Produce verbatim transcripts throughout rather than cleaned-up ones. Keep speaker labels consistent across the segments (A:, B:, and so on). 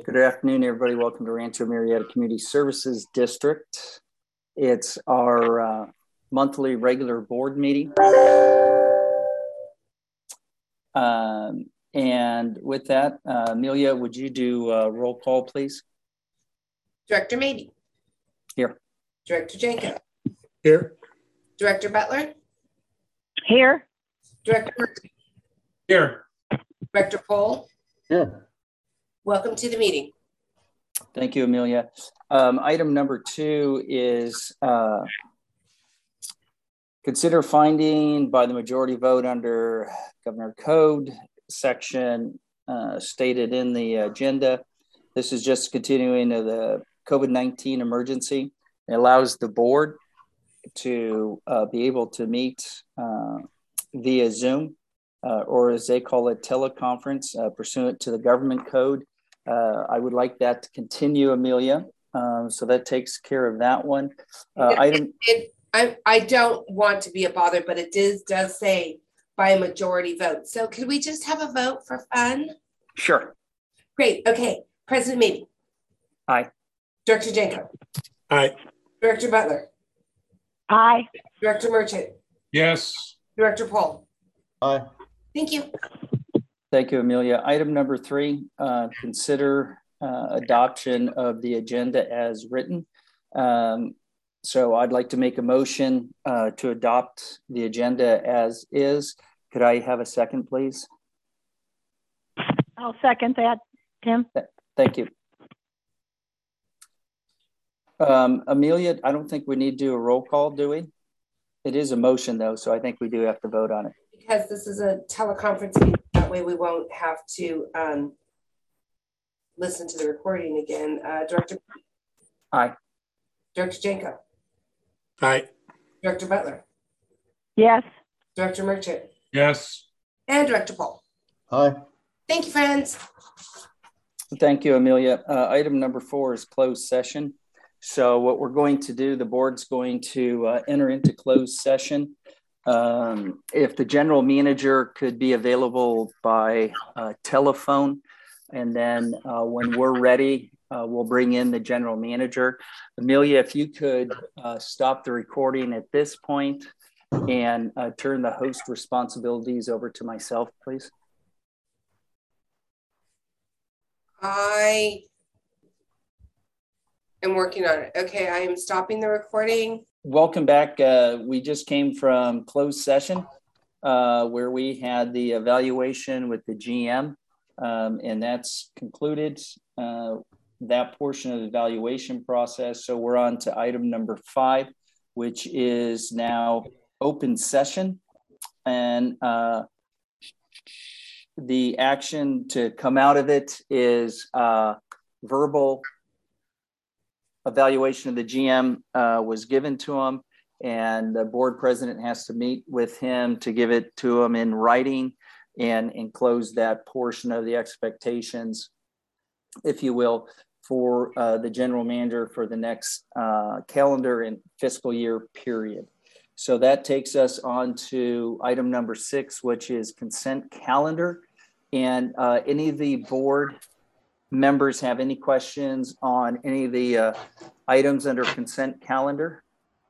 A: Good afternoon, everybody. Welcome to Rancho Murieta Community Services District. It's our uh, monthly regular board meeting. Um, and with that, uh, Amelia, would you do a roll call, please?
B: Director Mabey.
A: Here.
B: Director Janko.
C: Here.
B: Director Butler.
D: Here.
B: Director Murphy.
C: Here.
B: Director Pohl.
C: Here.
B: Welcome to the meeting.
A: Thank you, Amelia. Um, item number two is uh, consider finding by the majority vote under Governor Code section uh, stated in the agenda. This is just continuing of the COVID nineteen emergency. It allows the board to uh, be able to meet uh, via Zoom uh, or as they call it, teleconference uh, pursuant to the government code. Uh, I would like that to continue, Amelia. Um, so that takes care of that one. Uh,
B: it,
A: item.
B: It, I, I don't want to be a bother, but it does, does say by a majority vote. So could we just have a vote for fun?
A: Sure.
B: Great. Okay. President Mabey.
A: Aye.
B: Director Janko.
C: Aye.
B: Director Butler.
D: Aye.
B: Director Merchant.
C: Yes.
B: Director Pohl.
C: Aye.
B: Thank you.
A: Thank you, Amelia. Item number three, uh, consider uh, adoption of the agenda as written. Um, so I'd like to make a motion uh, to adopt the agenda as is. Could I have a second, please?
D: I'll second that, Tim.
A: Thank you. Um, Amelia, I don't think we need to do a roll call, do we? It is a motion though, so I think we do have to vote on it.
B: Because this is a teleconference meeting, that way we won't have to um, listen to the recording again. Uh, Director.
A: Aye.
B: Director Janko.
C: Aye.
B: Director Butler.
D: Yes.
B: Director Merchant.
C: Yes.
B: And Director Pohl.
C: Aye.
B: Thank you, friends.
A: Thank you, Amelia. Uh, item number four is closed session. So what we're going to do, the board's going to uh, enter into closed session. Um, if the general manager could be available by uh, telephone, and then uh, when we're ready, uh, we'll bring in the general manager. Amelia, if you could uh, stop the recording at this point and uh, turn the host responsibilities over to myself, please.
B: I am working on it. Okay, I am stopping the recording.
A: Welcome back. Uh, we just came from closed session uh, where we had the evaluation with the G M, um, and that's concluded uh, that portion of the evaluation process. So we're on to item number five, which is now open session. And uh, the action to come out of it is uh, verbal evaluation of the G M uh, was given to him, and the board president has to meet with him to give it to him in writing and enclose that portion of the expectations, if you will, for uh, the general manager for the next uh, calendar and fiscal year period. So that takes us on to item number six, which is consent calendar. And uh, any of the board members have any questions on any of the uh, items under consent calendar?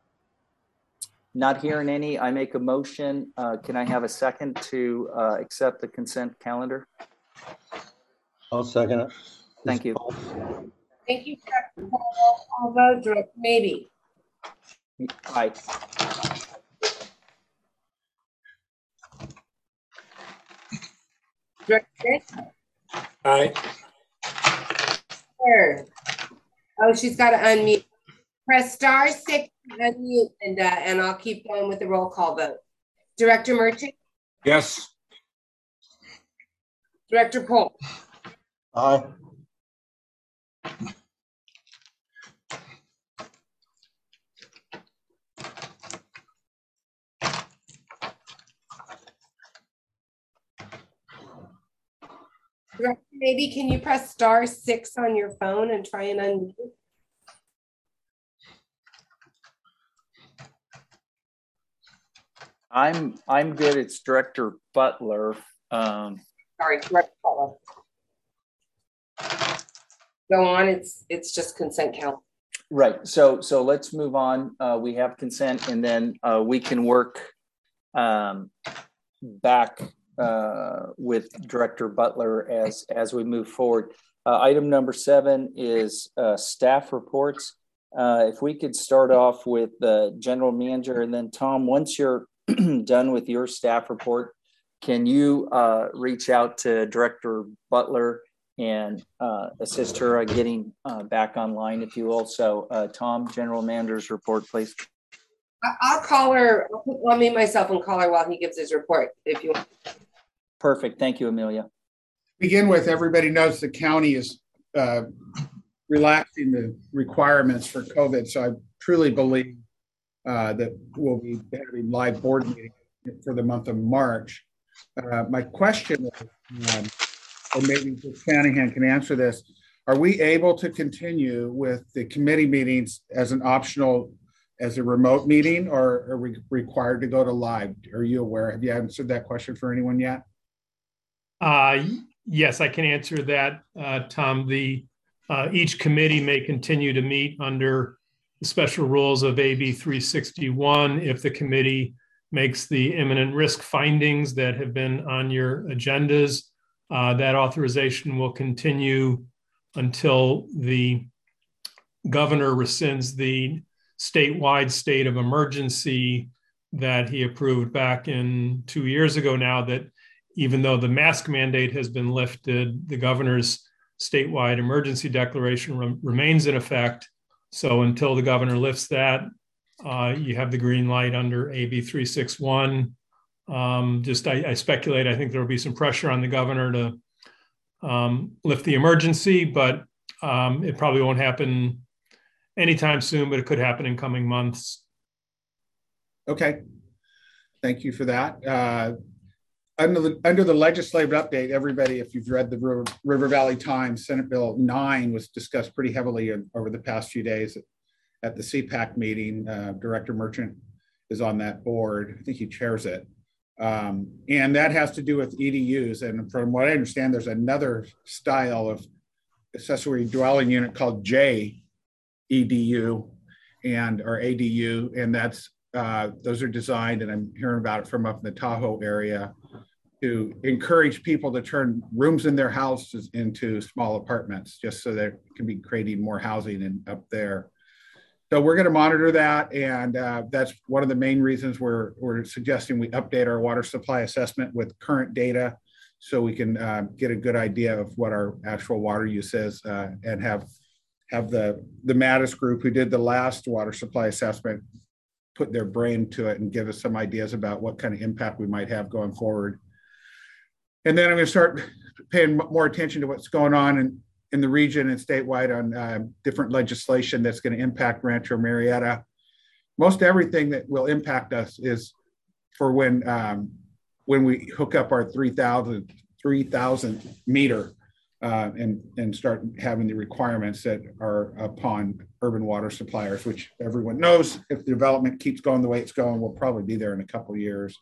A: Not hearing any, I make a motion. Uh, can I have a second to uh, accept the consent calendar?
C: I'll second it.
A: Thank you.
B: Thank you, Director Pohl. I'll vote Director Mabey.
A: Aye.
B: Director Janko.
C: Aye.
B: Oh, she's got to unmute. Press star six to unmute, Linda, and I'll keep going with the roll call vote. Director Merchant.
C: Yes.
B: Director Pohl.
C: Aye.
B: Director, maybe can you press star six on your phone and try and unmute?
A: I'm I'm good. It's Director Butler. Um,
B: Sorry, Director Butler. go on, it's, it's just consent council.
A: Right. So, so let's move on. Uh, we have consent, and then uh, we can work um, back uh, with Director Butler as as we move forward. Uh, item number seven is uh, staff reports. Uh, if we could start off with the general manager, and then Tom, once you're done with your staff report, can you uh, reach out to Director Butler and uh, assist her uh, getting uh, back online, if you will. So uh, Tom, general manager's report, please.
B: I'll call her. I'll, put, I'll meet myself and call her while he gives his report, if you want.
A: Perfect. Thank you, Amelia.
E: Begin with, everybody knows the county is uh, relaxing the requirements for COVID. So I truly believe uh, that we'll be having live board meetings for the month of March. Uh, my question is, um, and maybe Shanahan can answer this, are we able to continue with the committee meetings as an optional, as a remote meeting, or are we required to go to live? Are you aware? Have you answered that question for anyone yet?
F: Uh, yes, I can answer that, uh, Tom. The uh, each committee may continue to meet under the special rules of A B three sixty-one if the committee makes the imminent risk findings that have been on your agendas. Uh, that authorization will continue until the governor rescinds the statewide state of emergency that he approved back in two years ago now, that even though the mask mandate has been lifted, the governor's statewide emergency declaration re- remains in effect. So until the governor lifts that, uh, you have the green light under A B three sixty-one. Um, just I, I speculate, I think there will be some pressure on the governor to um, lift the emergency, but um, it probably won't happen anytime soon, but it could happen in coming months.
E: Okay, thank you for that. Uh, under the under the legislative update, everybody, if you've read the River, River Valley Times, Senate Bill nine was discussed pretty heavily in, over the past few days at, at the C PAC meeting. Uh, Director Merchant is on that board. I think he chairs it. Um, and that has to do with E D Us. And from what I understand, there's another style of accessory dwelling unit called J E D U and or A D U. And that's uh, those are designed, and I'm hearing about it from up in the Tahoe area, to encourage people to turn rooms in their houses into small apartments, just so that can be creating more housing in, up there. So we're going to monitor that, and uh, that's one of the main reasons we're, we're suggesting we update our water supply assessment with current data, so we can uh, get a good idea of what our actual water use is, uh, and have have the the Mattis group who did the last water supply assessment put their brain to it and give us some ideas about what kind of impact we might have going forward. And then I'm going to start paying more attention to what's going on in in the region and statewide on uh, different legislation that's going to impact Rancho Marietta. Most everything that will impact us is for when um, when we hook up our three thousand meter uh, and, and start having the requirements that are upon urban water suppliers, which everyone knows if the development keeps going the way it's going, we'll probably be there in a couple of years.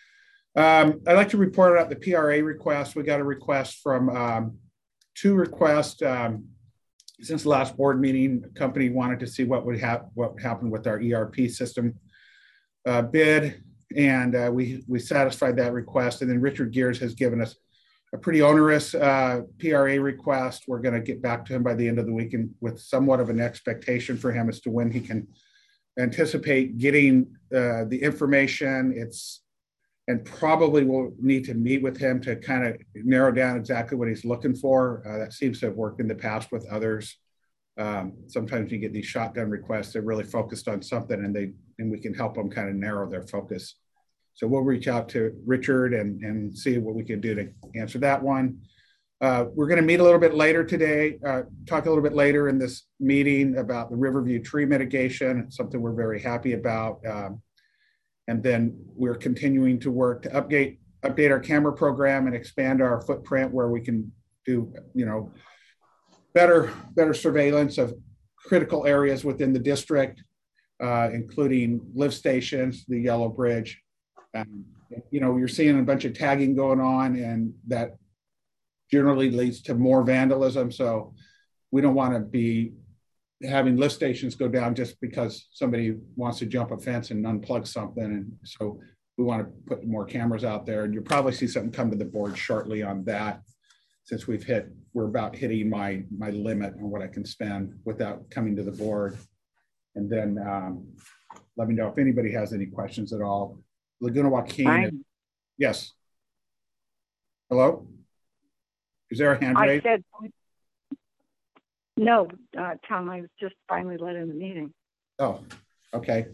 E: Um, I'd like to report out the P R A request. We got a request from um, two requests um, since the last board meeting. The company wanted to see what would happen, what happened with our E R P system uh, bid, and uh, we we satisfied that request. And then Richard Gears has given us a pretty onerous uh, P R A request. We're going to get back to him by the end of the week, and with somewhat of an expectation for him as to when he can anticipate getting uh, the information. It's and probably we'll need to meet with him to kind of narrow down exactly what he's looking for. Uh, that seems to have worked in the past with others. Um, sometimes you get these shotgun requests, they're really focused on something, and they and we can help them kind of narrow their focus. So we'll reach out to Richard and, and see what we can do to answer that one. Uh, we're gonna meet a little bit later today, uh, talk a little bit later in this meeting about the Riverview tree mitigation. It's something we're very happy about. Um, And then we're continuing to work to update update our camera program and expand our footprint where we can do, you know, better better surveillance of critical areas within the district, uh, including lift stations, the Yellow Bridge. Um, you know, you're seeing a bunch of tagging going on, and that generally leads to more vandalism. So we don't want to be having lift stations go down just because somebody wants to jump a fence and unplug something. And so we want to put more cameras out there, and you'll probably see something come to the board shortly on that, since we've hit, we're about hitting my, my limit on what I can spend without coming to the board. And then um, let me know if anybody has any questions at all. Laguna Joaquin.
D: Fine.
E: Yes. Hello? Is there a hand
D: I
E: raised?
D: said, no, uh, Tom, I was just finally let in the meeting.
E: Oh, okay.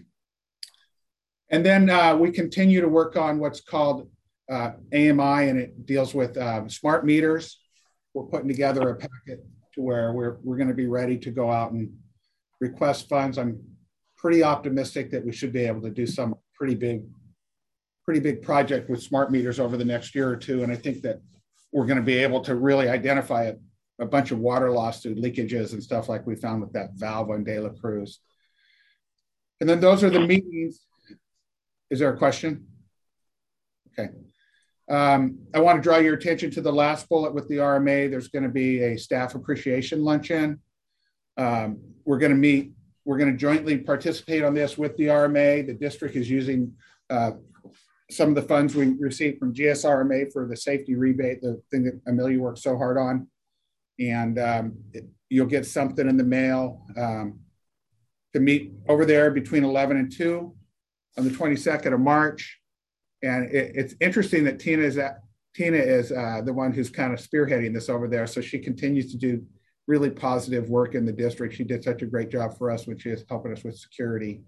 E: And then uh, we continue to work on what's called uh, A M I, and it deals with uh, smart meters. We're putting together a packet to where we're, we're going to be ready to go out and request funds. I'm pretty optimistic that we should be able to do some pretty big, pretty big project with smart meters over the next year or two. And I think that we're going to be able to really identify a, a bunch of water loss through leakages and stuff like we found with that valve on De La Cruz. And then those are the meetings. Is there a question? Okay. Um, I want to draw your attention to the last bullet with the R M A. There's going to be a staff appreciation luncheon. Um, we're going to meet, we're going to jointly participate on this with the R M A. The district is using uh, some of the funds we received from G S R M A for the safety rebate, the thing that Amelia worked so hard on. And um, it, you'll get something in the mail um, to meet over there between eleven and two on the twenty-second of March. And it, it's interesting that Tina is, at, Tina is uh, the one who's kind of spearheading this over there. So she continues to do really positive work in the district. She did such a great job for us, which is helping us with security.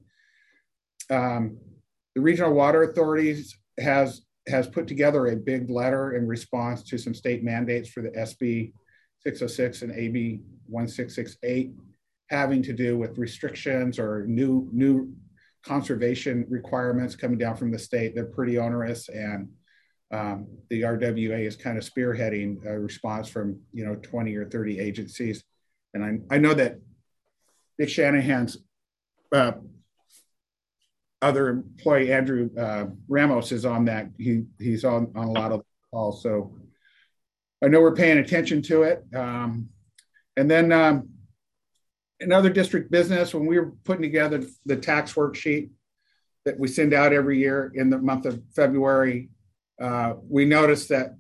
E: Um, the Regional Water Authorities has, has put together a big letter in response to some state mandates for the S B six oh six and A B one six six eight, having to do with restrictions or new, new conservation requirements coming down from the state. They're pretty onerous, and um, the R W A is kind of spearheading a response from, you know, twenty or thirty agencies. And I, I know that Dick Shanahan's uh, other employee, Andrew uh, Ramos, is on that. He, he's on, on a lot of calls. So I know we're paying attention to it. Um, and then um, another district business, when we were putting together the tax worksheet that we send out every year in the month of February, uh, we noticed that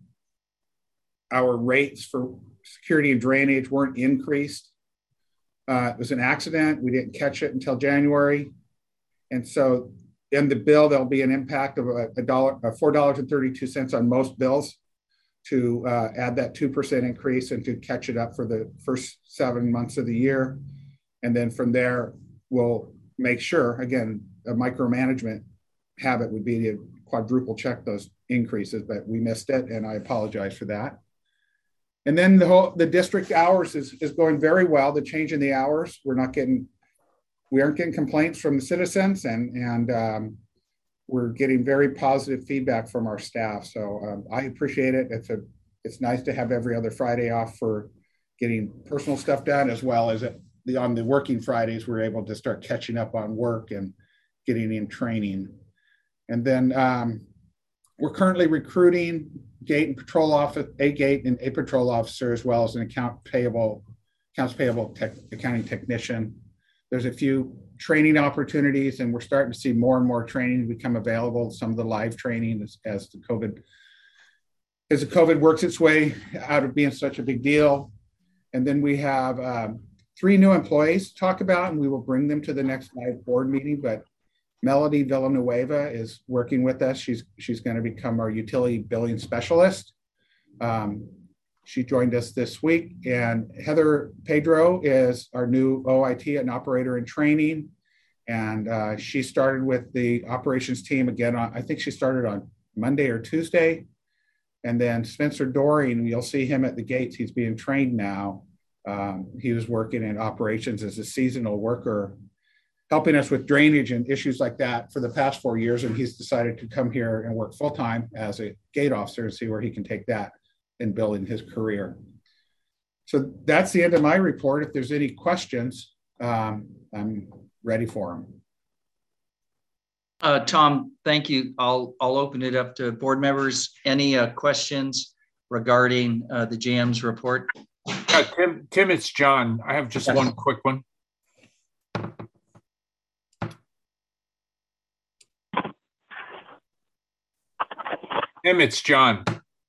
E: our rates for security and drainage weren't increased. Uh, it was an accident. We didn't catch it until January. And so in the bill, there'll be an impact of a, a dollar, uh, four dollars and thirty-two cents on most bills to uh, add that two percent increase and to catch it up for the first seven months of the year. And then from there, we'll make sure, again, a micromanagement habit would be to quadruple check those increases, but we missed it, and I apologize for that. And then the whole, the district hours is, is going very well. The change in the hours, we're not getting, we aren't getting complaints from the citizens, and, and um, we're getting very positive feedback from our staff. So um, I appreciate it. It's a, it's nice to have every other Friday off for getting personal stuff done, as well as it, the, on the working Fridays, we're able to start catching up on work and getting in training. And then um, we're currently recruiting gate and patrol office, a gate and a patrol officer, as well as an account payable, accounts payable tech, accounting technician. There's a few training opportunities, and we're starting to see more and more training become available. Some of the live training as, as the COVID, as the COVID works its way out of being such a big deal. And then we have um, three new employees to talk about, and we will bring them to the next live board meeting. But Melody Villanueva is working with us. She's, she's going to become our utility billing specialist. Um, she joined us this week. And Heather Pedro is our new O I T and operator in training. And uh, she started with the operations team again. On, I think she started on Monday or Tuesday. And then Spencer Doring, you'll see him at the gates. He's being trained now. Um, he was working in operations as a seasonal worker, helping us with drainage and issues like that for the past four years. And he's decided to come here and work full-time as a gate officer and see where he can take that in building his career. So that's the end of my report. If there's any questions, um, I'm ready for them.
A: Uh, Tom, thank you. I'll, I'll open it up to board members. Any uh, questions regarding uh, the J M's report?
C: Yeah, Tim, Tim, it's John. I have just
A: Yes.
C: one quick one. Tim, it's John.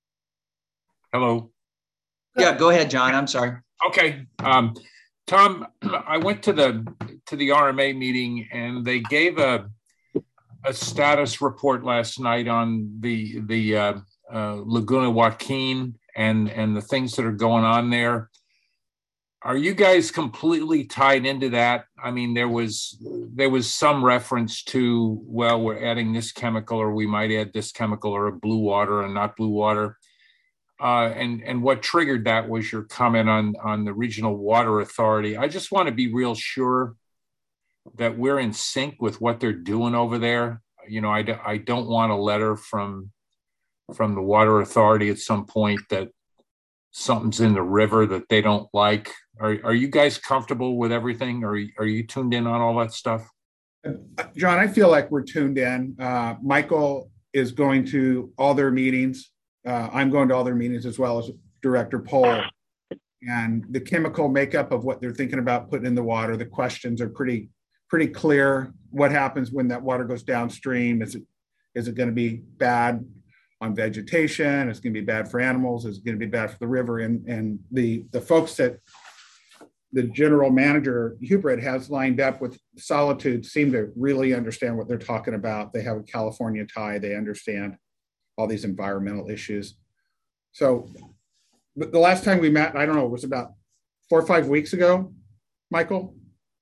C: Hello.
A: Yeah, go ahead, John. I'm sorry.
C: Okay. Um, Tom, I went to the to the R M A meeting and they gave a a status report last night on the the uh, uh, Laguna Joaquin and and the things that are going on there. Are you guys completely tied into that? I mean, there was there was some reference to, well, we're adding this chemical, or we might add this chemical, or a blue water and not blue water. Uh, and and what triggered that was your comment on on the Regional Water Authority. I just want to be real sure that we're in sync with what they're doing over there. You know, I, I don't want a letter from from the Water Authority at some point that something's in the river that they don't like. Are are you guys comfortable with everything? Are you, are you tuned in on all that stuff?
E: John, I feel like we're tuned in. Uh, Michael is going to all their meetings. Uh, I'm going to all their meetings as well as Director Pohl. And the chemical makeup of what they're thinking about putting in the water, the questions are pretty pretty clear. What happens when that water goes downstream? Is it is it going to be bad on vegetation? It's going to be bad for animals. It's going to be bad for the river. And, and the, the folks that the general manager, Hubert, has lined up with Solitude seem to really understand what they're talking about. They have a California tie. They understand all these environmental issues. So the last time we met, I don't know, it was about four or five weeks ago, Michael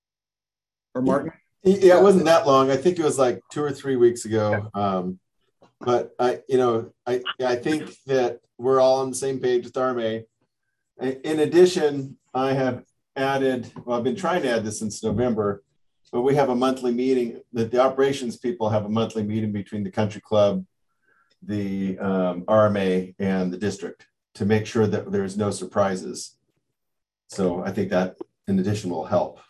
E: or Martin?
G: Yeah, it wasn't that long. I think it was like two or three weeks ago. Um, but I, you know, I, I think that we're all on the same page with R M A. In addition, I have added, well, I've been trying to add this since November, but we have a monthly meeting that the operations people have a monthly meeting between the country club, the um, R M A, and the district to make sure that there's no surprises. So I think that in addition will help.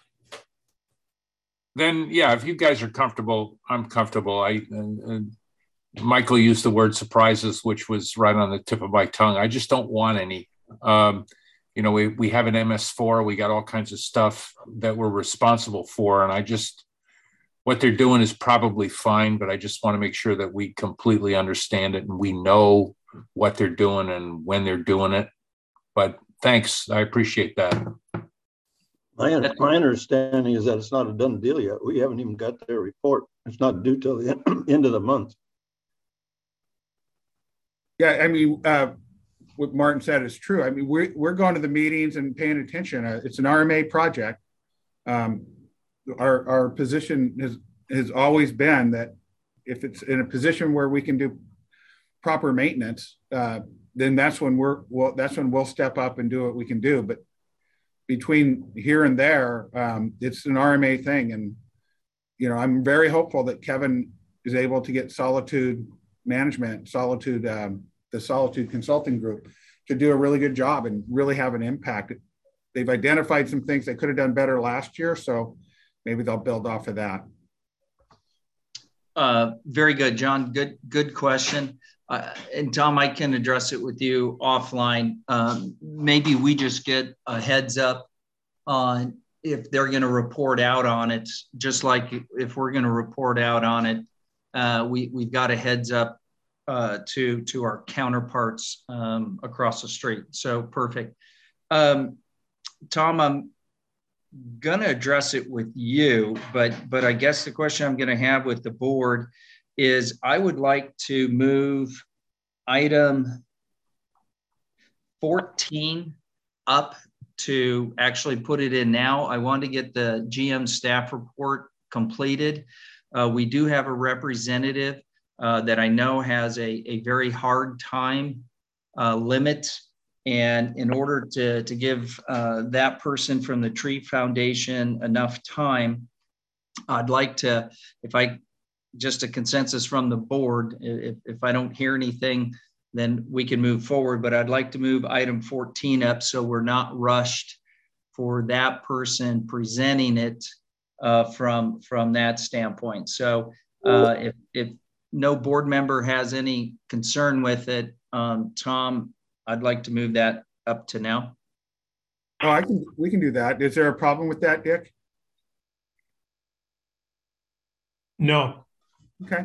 C: Then, yeah, if you guys are comfortable, I'm comfortable. I and, and Michael used the word surprises, which was right on the tip of my tongue. I just don't want any. Um, you know, we, we have an M S four, we got all kinds of stuff that we're responsible for. And I just, what they're doing is probably fine, but I just want to make sure that we completely understand it and we know what they're doing and when they're doing it. But thanks, I appreciate that.
H: My, my understanding is that it's not a done deal yet. We haven't even got their report. It's not due till the end of the month.
E: Yeah, I mean, uh, what Martin said is true. I mean, we're, we're going to the meetings and paying attention. Uh, it's an R M A project. Um, our, our position has, has always been that if it's in a position where we can do proper maintenance, uh, then that's when we're, well, that's when we'll step up and do what we can do. But between here and there, um, it's an R M A thing. And, you know, I'm very hopeful that Kevin is able to get Solitude Management, Solitude, um, the Solitude Consulting Group to do a really good job and really have an impact. They've identified some things they could have done better last year. So maybe they'll build off of that.
A: Uh, very good, John. Good, good question. Uh, and Tom, I can address it with you offline. Um, maybe we just get a heads up on if they're going to report out on it, just like if we're going to report out on it, uh, we, we've got a heads up uh, to, to our counterparts um, across the street. So perfect. Um, Tom, I'm going to address it with you, but, but I guess the question I'm going to have with the board is I would like to move item fourteen up to actually put it in now. I want to get the G M staff report completed. Uh, we do have a representative uh, that I know has a, a very hard time uh, limit. And in order to, to give uh, that person from the Tree Foundation enough time, I'd like to, if I, just a consensus from the board, if, if I don't hear anything, then we can move forward. But I'd like to move item fourteen up so we're not rushed for that person presenting it uh, from, from that standpoint. So uh, if, if no board member has any concern with it, um, Tom, I'd like to move that up to now.
E: Oh, I can, we can do that. Is there a problem with that, Dick?
F: No.
E: Okay.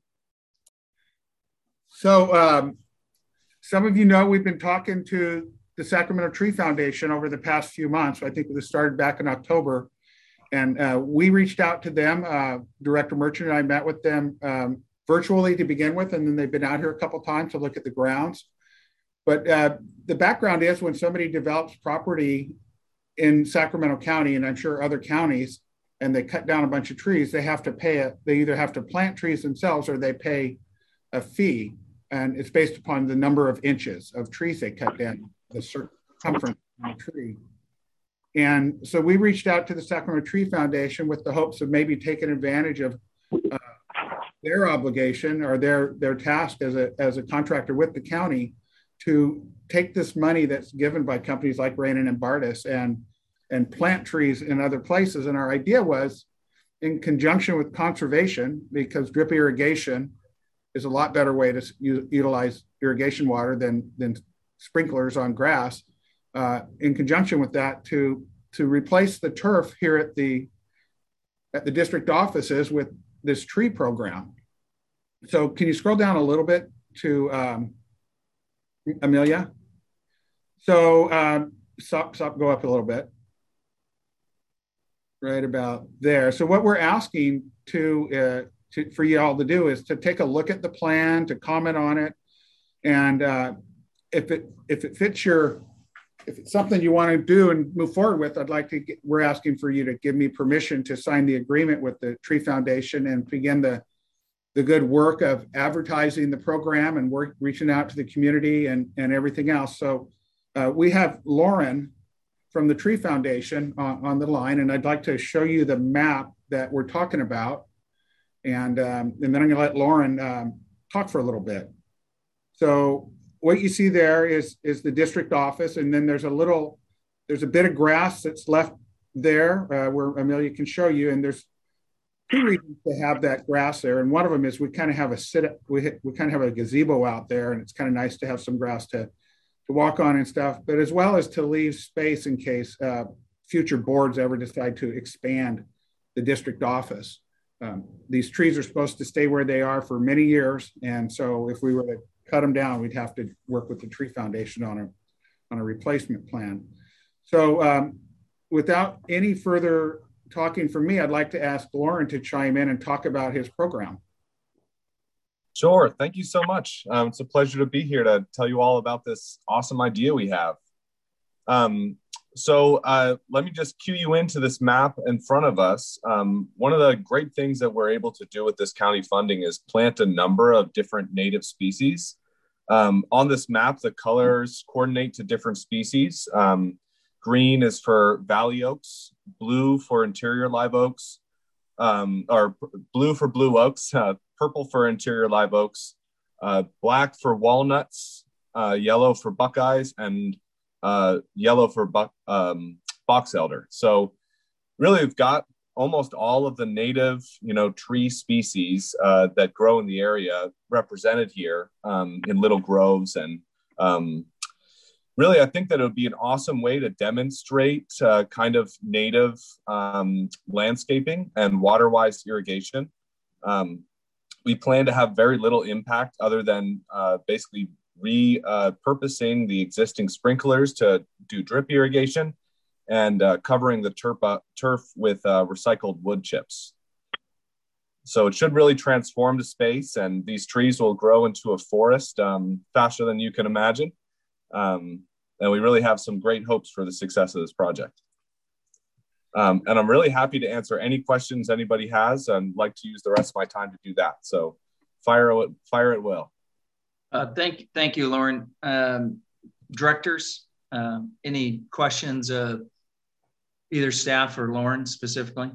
E: So um, some of you know we've been talking to the Sacramento Tree Foundation over the past few months. I think it started back in October. And uh, we reached out to them. Uh, Director Merchant and I met with them um, virtually to begin with, and then they've been out here a couple of times to look at the grounds. But uh, the background is when somebody develops property in Sacramento County, and I'm sure other counties, and they cut down a bunch of trees, they have to pay a, they either have to plant trees themselves or they pay a fee. And it's based upon the number of inches of trees they cut down, the circumference of the tree. And so we reached out to the Sacramento Tree Foundation with the hopes of maybe taking advantage of uh, their obligation or their, their task as a, as a contractor with the county to take this money that's given by companies like Rainin and Bartis and, and plant trees in other places. And our idea was, in conjunction with conservation, because drip irrigation is a lot better way to u- utilize irrigation water than, than sprinklers on grass. Uh, in conjunction with that, to to replace the turf here at the at the district offices with this tree program. So can you scroll down a little bit to um, Amelia? So um, stop, stop, go up a little bit. Right about there. So what we're asking to, uh, to for you all to do is to take a look at the plan, to comment on it, and uh, if it if it fits your If it's something you want to do and move forward with, I'd like to get, we're asking for you to give me permission to sign the agreement with the Tree Foundation and begin the, the good work of advertising the program and work, reaching out to the community and, and everything else. So uh, we have Lauren from the Tree Foundation on, on the line, and I'd like to show you the map that we're talking about. And, um, and then I'm gonna let Lauren um, talk for a little bit. So what you see there is, is the district office, and then there's a little, there's a bit of grass that's left there uh, where Amelia can show you, and there's two reasons to have that grass there, and one of them is we kind of have a sit, we, we kind of have a gazebo out there, and it's kind of nice to have some grass to, to walk on and stuff, but as well as to leave space in case uh, future boards ever decide to expand the district office. Um, these trees are supposed to stay where they are for many years, and so if we were to cut them down, we'd have to work with the Tree Foundation on a, on a replacement plan. So um, without any further talking from me, I'd like to ask Lauren to chime in and talk about his program.
I: Sure, thank you so much. Um, it's a pleasure to be here to tell you all about this awesome idea we have. Um, so uh, let me just cue you into this map in front of us. Um, one of the great things that we're able to do with this county funding is plant a number of different native species. Um, on this map, the colors coordinate to different species. Um, green is for valley oaks, blue for interior live oaks, um, or blue for blue oaks, uh, purple for interior live oaks, uh, black for walnuts, uh, yellow for buckeyes, and uh, yellow for buck, um, box elder. So really we've got almost all of the native, you know, tree species uh, that grow in the area represented here um, in little groves. And um, really, I think that it would be an awesome way to demonstrate uh, kind of native um, landscaping and water-wise irrigation. Um, we plan to have very little impact other than uh, basically repurposing uh, the existing sprinklers to do drip irrigation and uh, covering the turf, uh, turf with uh, recycled wood chips. So it should really transform the space, and these trees will grow into a forest um, faster than you can imagine. Um, and we really have some great hopes for the success of this project. Um, and I'm really happy to answer any questions anybody has, and like to use the rest of my time to do that. So fire it, fire it will.
J: Uh, thank, thank you, Lauren. Um, directors, uh, any questions, uh, either staff or Lauren specifically?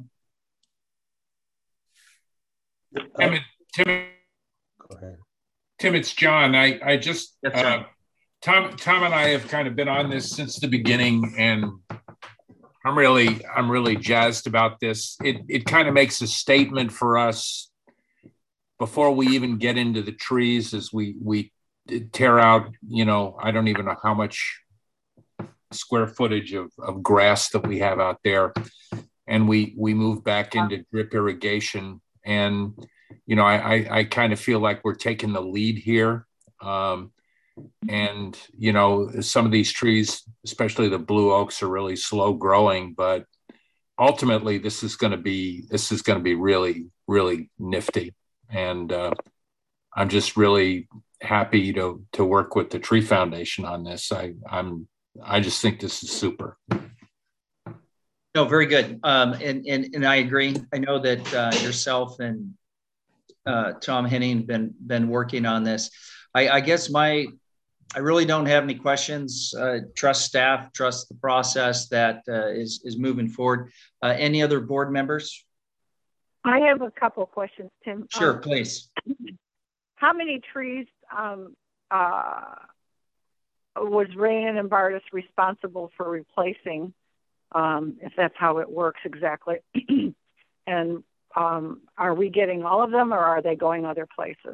C: Tim, Tim, Tim, it's John. I, I just, uh, Tom, Tom and I have kind of been on this since the beginning, and I'm really, I'm really jazzed about this. It, it kind of makes a statement for us before we even get into the trees, as we, we tear out, you know, I don't even know how much square footage of, of grass that we have out there. And we, we moved back into drip irrigation. And, you know, I, I, I kind of feel like we're taking the lead here. Um, and, you know, some of these trees, especially the blue oaks, are really slow growing, but ultimately this is going to be, this is going to be really, really nifty. And uh, I'm just really happy to, to work with the Tree Foundation on this. I, I'm, I just think this is super.
J: No, very good. Um, and, and, and I agree. I know that uh, yourself and uh, Tom Henning been, been working on this. I, I guess my, I really don't have any questions. Uh, trust staff, trust the process that uh, is, is moving forward. Uh, any other board members?
D: I have a couple of questions, Tim.
J: Sure,
D: um,
J: please.
D: How many trees um, uh, was Rayan and Bartis responsible for replacing, um, if that's how it works exactly? And um, are we getting all of them, or are they going other places?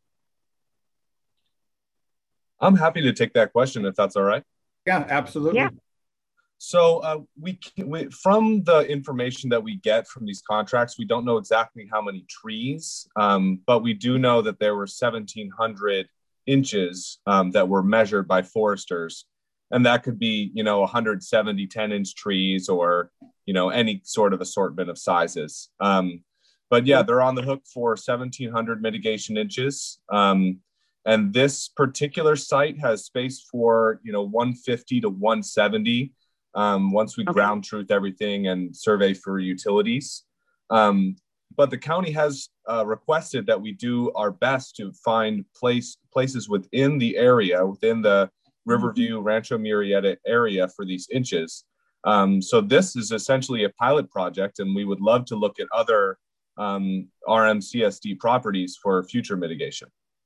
I: I'm happy to take that question if that's all right.
E: Yeah, absolutely.
D: Yeah.
I: So uh, we, we from the information that we get from these contracts, we don't know exactly how many trees, um, but we do know that there were seventeen hundred inches um, that were measured by foresters, and that could be, you know, one hundred seventy ten inch trees, or, you know, any sort of assortment of sizes. Um, but yeah, they're on the hook for seventeen hundred mitigation inches. Um, and this particular site has space for, you know, one fifty to one seventy. Um, once we okay. ground truth everything and survey for utilities. Um, but the county has uh, requested that we do our best to find place places within the area, within the Riverview, Rancho Murrieta area for these inches. Um, so this is essentially a pilot project, and we would love to look at other um, R M C S D properties for future mitigation.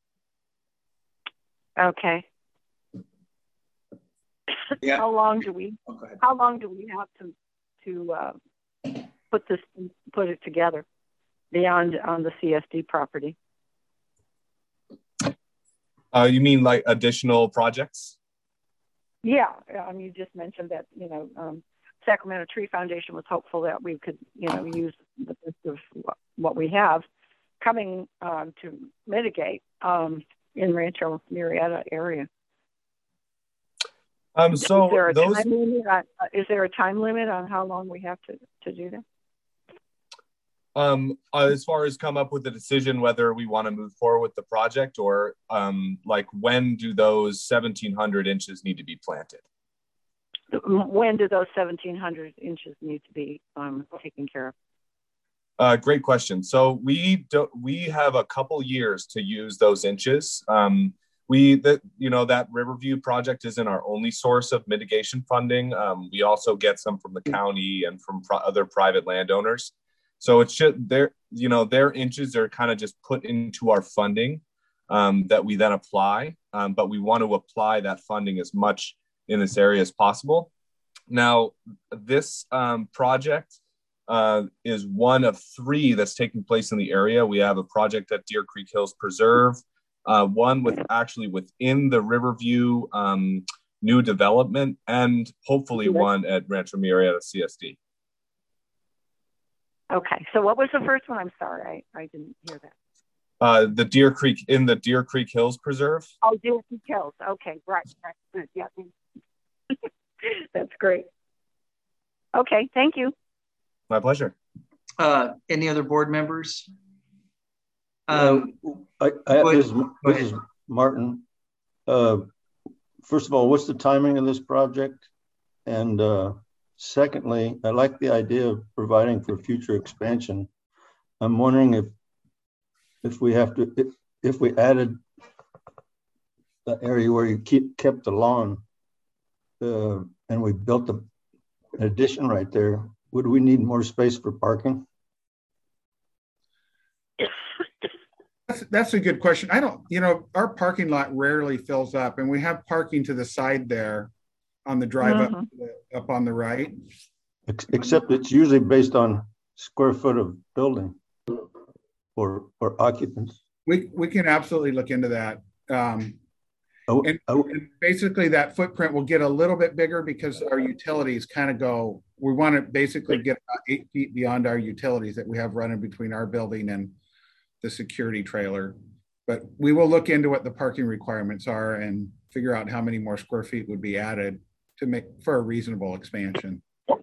D: Okay.
J: Yeah.
D: How long do we?
J: Oh, go ahead.
D: How long do we have to to uh, put this put it together beyond on the C S D property?
I: Uh, you mean like additional projects?
D: Yeah, I mean, you just mentioned that, you know, um, Sacramento Tree Foundation was hopeful that we could, you know, use the best of what we have coming um, to mitigate um, in Rancho Murrieta area.
I: Um, so
D: is there, a
I: those,
D: time limit on, uh, is there a time limit on how long we have to, to do that?
I: Um, uh, as far as come up with a decision whether we want to move forward with the project, or um, like when do those seventeen hundred inches need to be planted?
D: When do those seventeen hundred inches need to be um, taken care of?
I: Uh, great question. So we do, we have a couple years to use those inches. Um, we that you know that Riverview project isn't our only source of mitigation funding. Um, we also get some from the county and from pro- other private landowners. So it's just their, you know, their inches are kind of just put into our funding um, that we then apply. Um, but we want to apply that funding as much in this area as possible. Now, this um, project uh, is one of three that's taking place in the area. We have a project at Deer Creek Hills Preserve, uh, one with actually within the Riverview um, new development, and hopefully one at Rancho Murrieta C S D.
D: Okay, so what was the first one? I'm sorry, I, I didn't hear that.
I: Uh, the Deer Creek, in the Deer Creek Hills Preserve.
D: Oh, Deer Creek Hills. Okay, right, right, right. Yeah, that's great. Okay, thank you.
I: My pleasure.
J: Uh, any other board members?
H: Um, I, I have this, this is Martin. Uh, first of all, what's the timing of this project? And uh, secondly, I like the idea of providing for future expansion. I'm wondering if if we have to, if, if we added the area where you keep kept the lawn uh, and we built a, an addition right there, would we need more space for parking?
E: That's, that's a good question. I don't, you know, our parking lot rarely fills up, and we have parking to the side there on the drive mm-hmm. up, the, up on the right.
H: Except it's usually based on square foot of building or, or occupants.
E: We, we can absolutely look into that. Um,
H: Oh,
E: And,
H: oh,
E: and basically that footprint will get a little bit bigger because our utilities kind of go, we want to basically get about eight feet beyond our utilities that we have running between our building and the security trailer. But we will look into what the parking requirements are and figure out how many more square feet would be added to make for a reasonable expansion.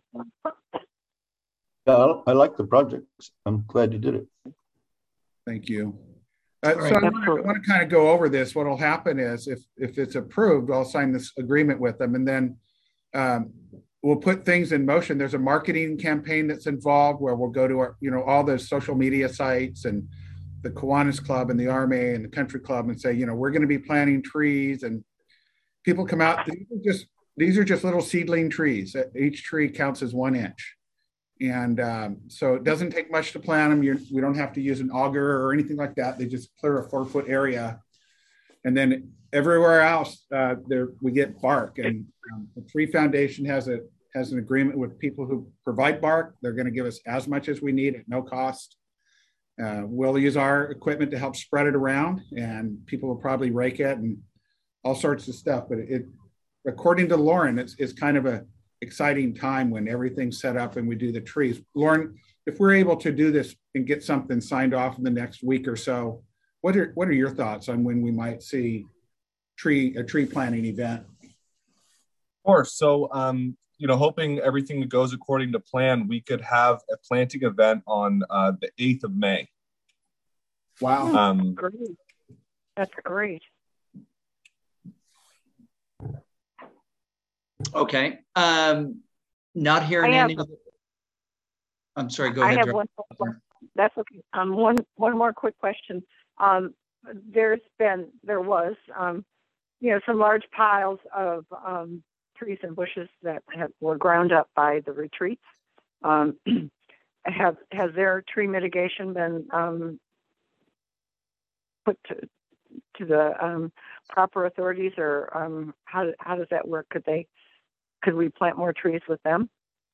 H: yeah, I like the project. I'm glad you did it.
E: Thank you. Uh,
J: All
E: so
J: right.
E: I want, to, I want to kind of go over this. What will happen is if, if it's approved, I'll sign this agreement with them, and then um, we'll put things in motion. There's a marketing campaign that's involved where we'll go to our, you know, all the social media sites and the Kiwanis Club and the R M A and the Country Club and say, you know, we're going to be planting trees, and people come out. These are just, these are just little seedling trees. Each tree counts as one inch. And um, so it doesn't take much to plant them. You're, we don't have to use an auger or anything like that. They just clear a four foot area. And then everywhere else, uh, there we get bark. And um, the Tree Foundation has a has an agreement with people who provide bark. They're going to give us as much as we need at no cost. Uh, we'll use our equipment to help spread it around, and people will probably rake it and all sorts of stuff. But it, it according to Lauren, it's, it's kind of a exciting time when everything's set up and we do the trees. Lauren, if we're able to do this and get something signed off in the next week or so, what are what are your thoughts on when we might see tree a tree planting event?
I: Of course. So, um, you know, hoping everything goes according to plan, we could have a planting event on uh, the eighth of May.
E: Wow.
I: Um,
D: Great. That's great.
J: Okay. Um, not hearing
D: I have-
J: any. Other... I'm sorry. Go
D: I
J: ahead.
D: have
J: Director.
D: one. That's okay. Um, one one more quick question. Um, there's been there was um, you know, some large piles of um, trees and bushes that have, were ground up by the retreats. Um, have has their tree mitigation been um, put to to the um, proper authorities, or um, how how does that work? Could they could we plant more trees with them?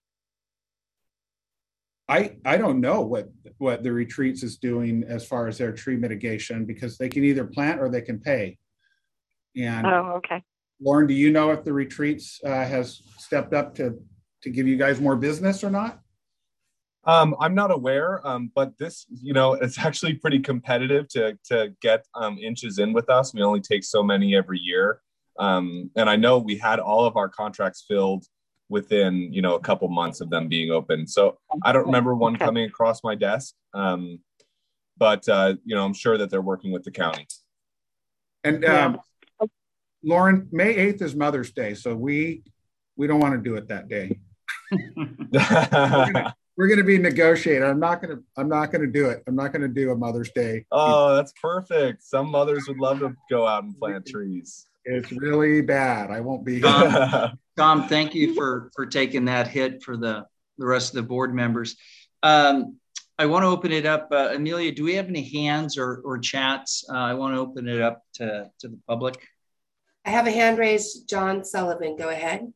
E: I, I don't know what, what the retreats is doing as far as their tree mitigation, because they can either plant or they can pay. And
D: Oh, okay.
E: Lauren, do you know if the retreats uh, has stepped up to, to give you guys more business or not?
I: Um, I'm not aware, um, but this, you know, it's actually pretty competitive to, to get um, inches in with us. We only take so many every year. Um, and I know we had all of our contracts filled within, you know, a couple months of them being open. So I don't remember one
D: Okay.
I: coming across my desk, um, but, uh, you know, I'm sure that they're working with the county.
E: And
D: Yeah.
E: um, Lauren, May eighth is Mother's Day, so we we don't want to do it that day. We're going to be negotiating. I'm not going to. I'm not going to do it. I'm not going to do a Mother's Day.
I: Oh, that's perfect. Some mothers would love to go out and plant trees.
E: It's really bad. I won't be.
J: Tom, Tom, thank you for for taking that hit for the the rest of the board members. Um, I want to open it up. Uh, Amelia, do we have any hands or or chats? Uh, I want to open it up to to the public.
B: I have a hand raised. John Sullivan, go ahead.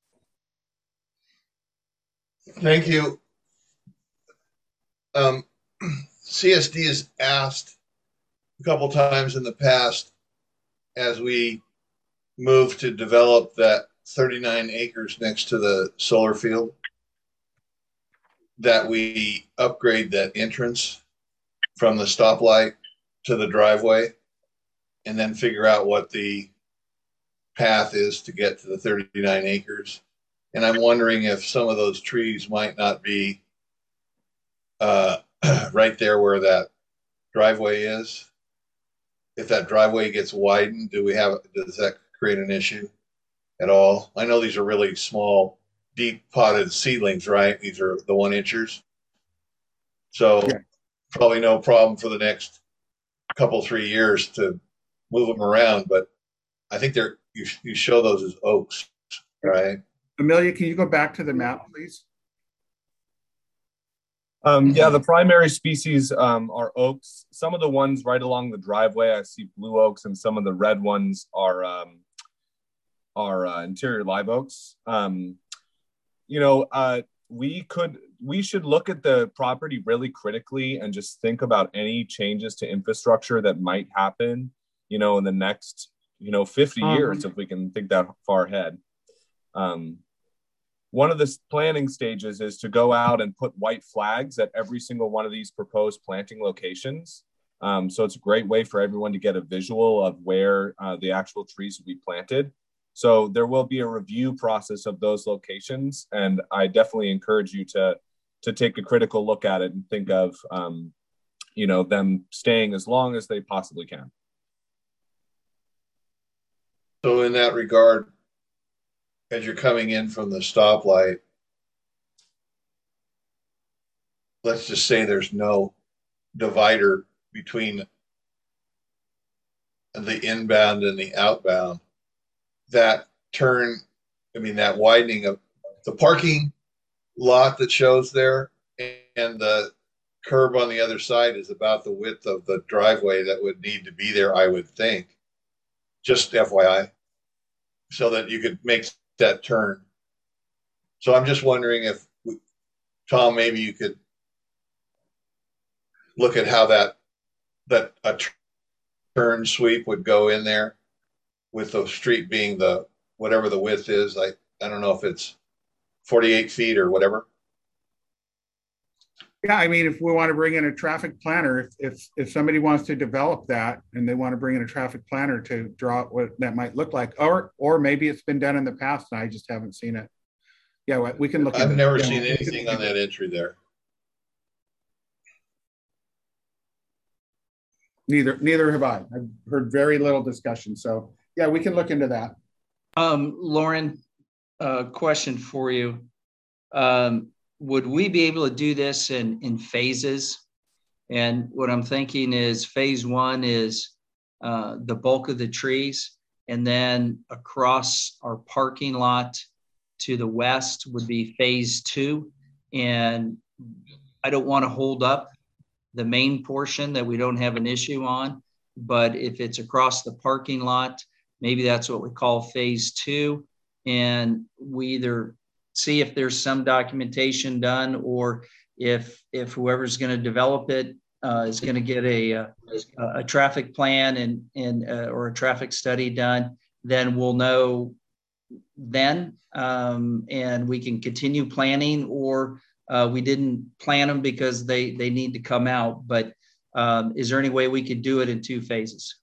K: Thank you. Um, C S D has asked a couple times in the past, as we move to develop that thirty-nine acres next to the solar field, that we upgrade that entrance from the stoplight to the driveway, and then figure out what the path is to get to the thirty-nine acres. And I'm wondering if some of those trees might not be uh, right there where that driveway is. If that driveway gets widened, do we have, does that create an issue at all? I know these are really small, deep potted seedlings, right? These are the one inchers. So
E: Yeah.
K: probably no problem for the next couple, three years to move them around. But I think they're, you, you show those as oaks, right?
E: Amelia, can you go back to the map, please?
I: Um, yeah, the primary species um, are oaks. Some of the ones right along the driveway, I see blue oaks, and some of the red ones are um, are uh, interior live oaks. Um, you know, uh, we could, we should look at the property really critically and just think about any changes to infrastructure that might happen, you know, in the next you know, fifty
F: Um,
I: years if we can think that far ahead. Um, one of the planning stages is to go out and put white flags at every single one of these proposed planting locations. Um, so it's a great way for everyone to get a visual of where uh, the actual trees will be planted. So there will be a review process of those locations. And I definitely encourage you to, to take a critical look at it and think of, um, you know, them staying as long as they possibly can.
K: So in that regard, as you're coming in from the stoplight, let's just say there's no divider between the inbound and the outbound. That turn, I mean, that widening of the parking lot that shows there and the curb on the other side is about the width of the driveway that would need to be there, I would think. Just F Y I, so that you could make that turn. So I'm just wondering if, we, Tom, maybe you could look at how that that a turn sweep would go in there with the street being the whatever the width is. Like, I don't know if it's forty-eight feet or whatever.
E: Yeah, I mean, if we want to bring in a traffic planner, if if, if somebody wants to develop that and they want to bring in a traffic planner to draw out what that might look like, or or maybe it's been done in the past and I just haven't seen it. Yeah, we can look.
K: I've
E: into
K: never
E: it.
K: seen anything on that entry there.
E: Neither neither have I. I've heard very little discussion. So yeah, we can look into that.
J: Um, Lauren, uh, question for you. Um, would we be able to do this in, in phases? And what I'm thinking is phase one is uh, the bulk of the trees, and then across our parking lot to the west would be phase two. And I don't want to hold up the main portion that we don't have an issue on, but if it's across the parking lot, maybe that's what we call phase two. And we either see if there's some documentation done, or if if whoever's going to develop it uh, is going to get a, a a traffic plan and and uh, or a traffic study done, then we'll know then, um, and we can continue planning, or uh, we didn't plan them because they they need to come out. But um, is there any way we could do it in two phases?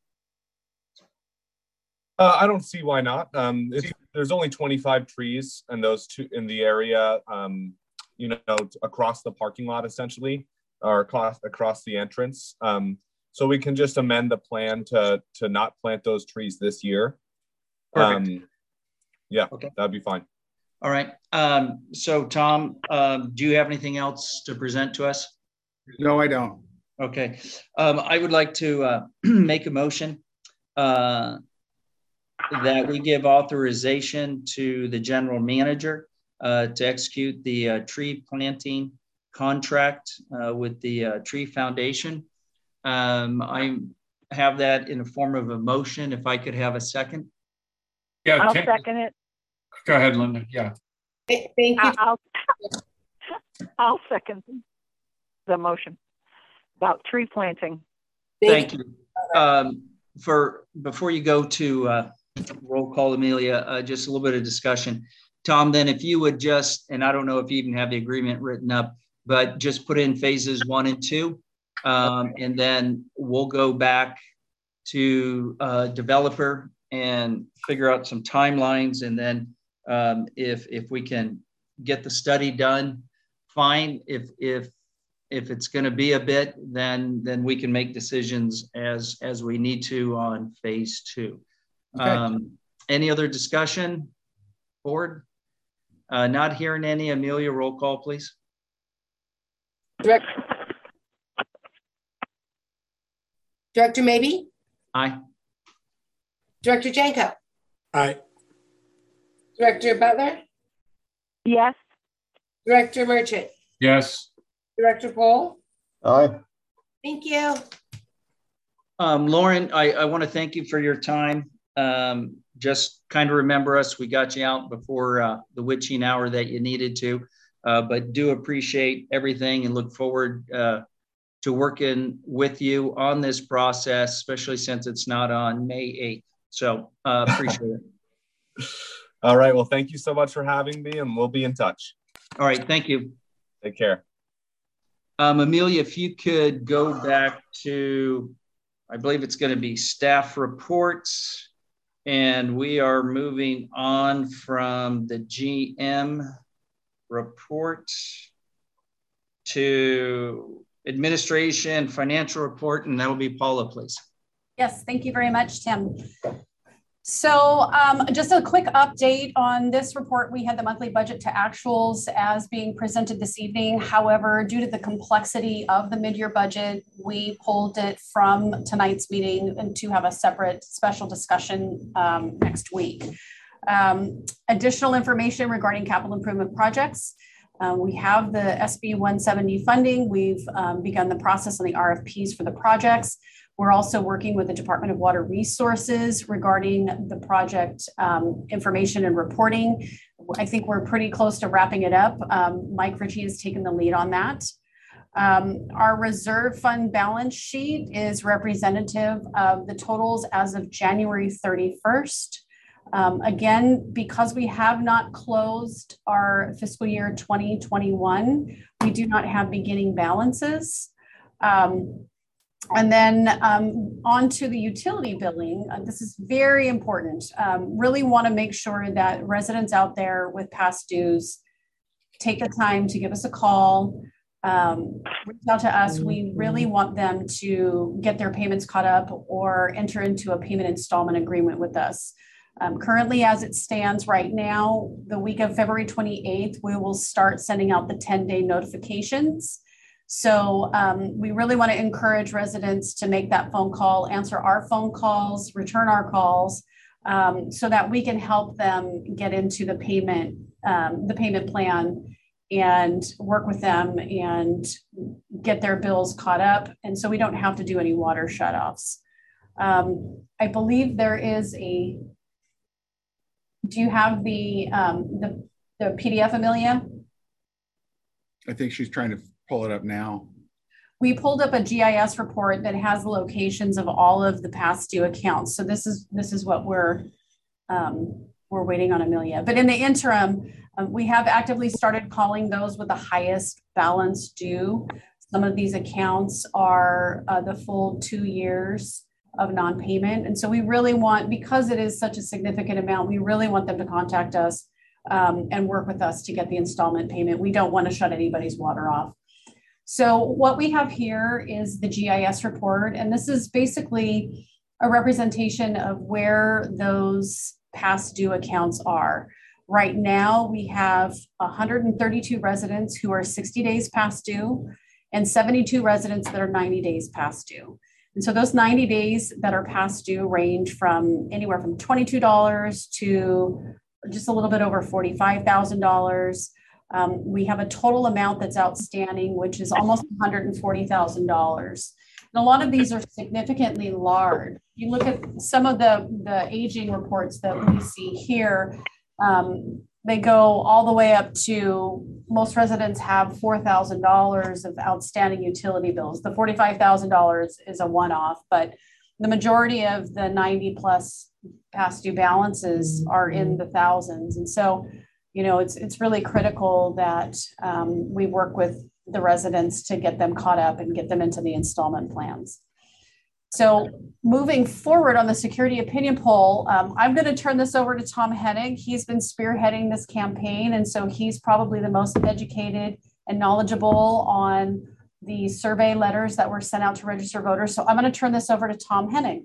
I: Uh, I don't see why not. Um, if there's only twenty-five trees and those two in the area, um, you know, across the parking lot essentially, or across across the entrance. Um, so we can just amend the plan to to not plant those trees this year.
J: Perfect.
I: Um, yeah,
J: okay.
I: That'd be fine.
J: All right. Um, so Tom, um, do you have anything else to present to us?
E: No, I don't.
J: Okay. Um, I would like to uh, make a motion uh, that we give authorization to the general manager uh, to execute the uh, tree planting contract uh, with the uh, Tree Foundation. Um, I have that in the form of a motion. If I could have a second.
C: Yeah,
D: I'll
C: can,
D: second it.
C: Go ahead, Linda. Yeah.
B: Thank you.
D: I'll, I'll second the motion about tree planting.
J: Thank you. Um, for before you go to uh, roll call, Amelia, uh, just a little bit of discussion. Tom, then if you would just, and I don't know if you even have the agreement written up, but just put in phases one and two, um, and then we'll go back to uh, developer and figure out some timelines, and then um, if if we can get the study done, fine. If if if it's going to be a bit, then then we can make decisions as as we need to on phase two. Okay. Um, any other discussion, board? Uh, not hearing any. Amelia, roll call, please.
B: Director, Director Maybe?
J: Aye.
B: Director Janko?
L: Aye.
B: Director Butler?
D: Yes.
B: Director Merchant?
C: Yes.
B: Director Pohl?
H: Aye.
B: Thank you.
J: Um, Lauren, I, I want to thank you for your time. Um, just kind of remember us. We got you out before uh, the witching hour that you needed to, uh, but do appreciate everything and look forward uh, to working with you on this process, especially since it's not on May eighth. So uh, appreciate it.
I: All right. Well, thank you so much for having me, and we'll be in touch.
J: All right. Thank you.
I: Take care.
J: Um, Amelia, if you could go back to, I believe it's going to be staff reports, and we are moving on from the G M report to administration, financial report, and that will be Paula, please.
L: Yes, thank you very much, Tim. So um, just a quick update on this report. We had the monthly budget to actuals as being presented this evening. However, due to the complexity of the mid-year budget, we pulled it from tonight's meeting and to have a separate special discussion um, next week. Um, additional information regarding capital improvement projects. Uh, we have the S B one seventy funding. We've um, begun the process on the R F Ps for the projects. We're also working with the Department of Water Resources regarding the project um, information and reporting. I think we're pretty close to wrapping it up. Um, Mike Ritchie has taken the lead on that. Um, our reserve fund balance sheet is representative of the totals as of January thirty-first. Um, again, because we have not closed our fiscal year twenty twenty-one, we do not have beginning balances. Um, And then um, on to the utility billing. Uh, this is very important. Um, really want to make sure that residents out there with past dues take the time to give us a call, um, reach out to us. We really want them to get their payments caught up or enter into a payment installment agreement with us. Um, currently, as it stands right now, the week of February twenty-eighth, we will start sending out the ten day notifications. So um, we really want to encourage residents to make that phone call, answer our phone calls, return our calls, um, so that we can help them get into the payment, um, the payment plan, and work with them and get their bills caught up. And so we don't have to do any water shutoffs. Um, I believe there is a. Do you have the um, the the P D F, Amelia?
E: I think she's trying to pull it up now.
L: We pulled up a G I S report that has the locations of all of the past due accounts. So this is this is what we're um, we're waiting on, Amelia. But in the interim, um, we have actively started calling those with the highest balance due. Some of these accounts are uh, the full two years of non-payment, and so we really want, because it is such a significant amount, we really want them to contact us um, and work with us to get the installment payment. We don't want to shut anybody's water off. So what we have here is the G I S report, and this is basically a representation of where those past due accounts are. Right now, we have one hundred thirty-two residents who are sixty days past due and seventy-two residents that are ninety days past due. And so those ninety days that are past due range from anywhere from twenty-two dollars to just a little bit over forty-five thousand dollars. Um, we have a total amount that's outstanding, which is almost one hundred forty thousand dollars. And a lot of these are significantly large. You look at some of the, the aging reports that we see here, um, they go all the way up to, most residents have four thousand dollars of outstanding utility bills. The forty-five thousand dollars is a one-off, but the majority of the ninety plus past due balances are in the thousands. And so, you know, it's it's really critical that um, we work with the residents to get them caught up and get them into the installment plans. So moving forward on the security opinion poll, um, I'm going to turn this over to Tom Hennig. He's been spearheading this campaign, and so he's probably the most educated and knowledgeable on the survey letters that were sent out to register voters. So I'm going to turn this over to Tom Hennig.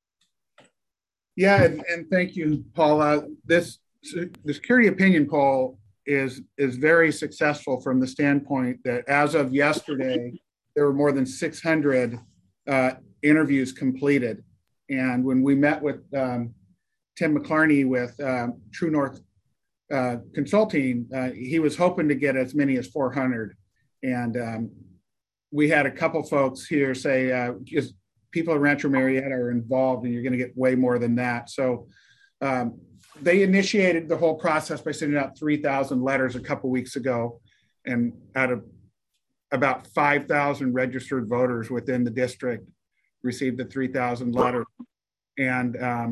E: Yeah, and, and thank you, Paula. This the security opinion poll is is very successful from the standpoint that as of yesterday, there were more than six hundred uh, interviews completed. And when we met with um, Tim McClarney with um, True North uh, Consulting, uh, he was hoping to get as many as four hundred. And um, we had a couple folks here say, uh, just people in Rancho Marietta are involved and you're gonna get way more than that. So um, they initiated the whole process by sending out three thousand letters a couple weeks ago, and out of about five thousand registered voters within the district received the three thousand letters. And um,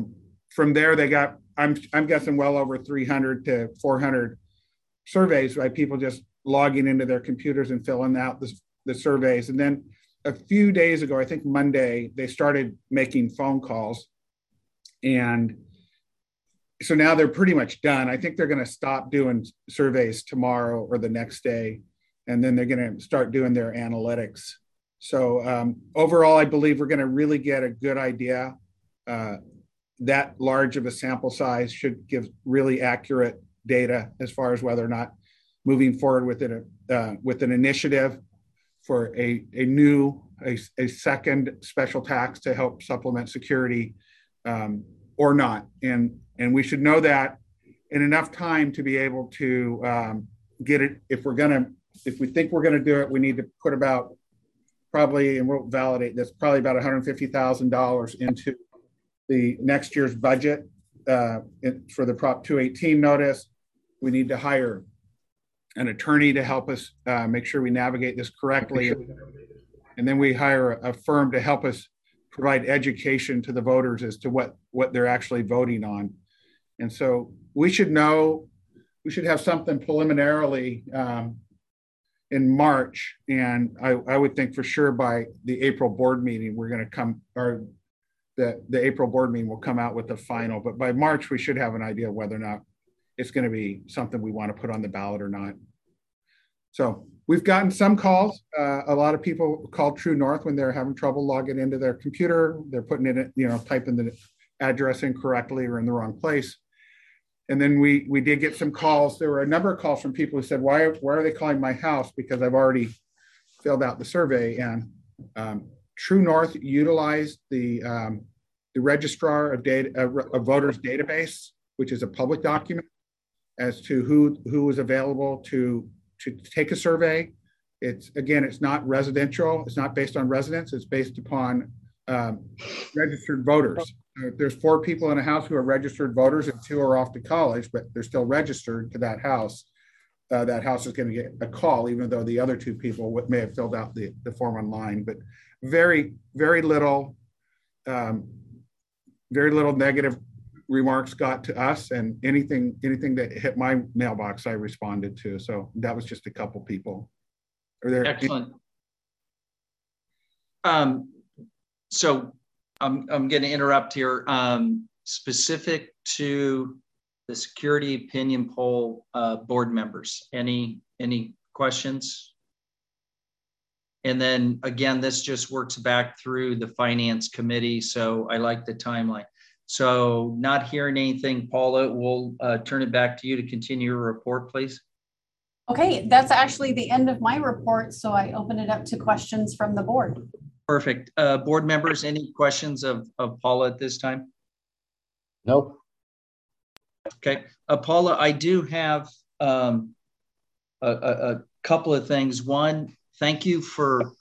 E: from there, they got, I'm, I'm guessing well over three hundred to four hundred surveys by people just logging into their computers and filling out the, the surveys. And then a few days ago, I think Monday, they started making phone calls. And so now they're pretty much done. I think they're going to stop doing surveys tomorrow or the next day. And then they're going to start doing their analytics. So um, overall, I believe we're going to really get a good idea. Uh, that large of a sample size should give really accurate data as far as whether or not moving forward with it, uh, with an initiative for a, a new, a, a second special tax to help supplement security um, or not. And, and we should know that in enough time to be able to um, get it. If we're gonna, if we think we're gonna do it, we need to put about probably, and we'll validate this, probably about one hundred fifty thousand dollars into the next year's budget uh, for the Prop two eighteen notice. We need to hire an attorney to help us uh, make sure we navigate this correctly. And then we hire a firm to help us provide education to the voters as to what, what they're actually voting on. And so we should know, we should have something preliminarily um, in March. And I, I would think for sure by the April board meeting, we're gonna come, or the, the April board meeting will come out with the final, but by March, we should have an idea of whether or not it's going to be something we want to put on the ballot or not. So we've gotten some calls. Uh, a lot of people call True North when they're having trouble logging into their computer. They're putting in it, you know, typing the address incorrectly or in the wrong place. And then we we did get some calls. There were a number of calls from people who said, why, why are they calling my house? Because I've already filled out the survey. And um, True North utilized the, um, the registrar of, data, uh, of voters database, which is a public document, as to who who is available to to take a survey. It's again, it's not residential. It's not based on residence. It's based upon um, registered voters. Uh, there's four people in a house who are registered voters, and two are off to college, but they're still registered to that house. Uh, that house is going to get a call, even though the other two people may have filled out the, the form online. But very, very little, um, very little negative remarks got to us, and anything anything that hit my mailbox I responded to. So that was just a couple people. Are there
J: excellent? Um, so I'm I'm going to interrupt here. Um, specific to the security opinion poll, uh, board members, any any questions? And then again, this just works back through the finance committee. So I like the timeline. So not hearing anything, Paula, we'll uh, turn it back to you to continue your report, please.
L: Okay, that's actually the end of my report. So I open it up to questions from the board.
J: Perfect. Uh, board members, any questions of, of Paula at this time?
H: Nope.
J: Okay. Uh, Paula, I do have um, a, a, a couple of things. One, thank you for,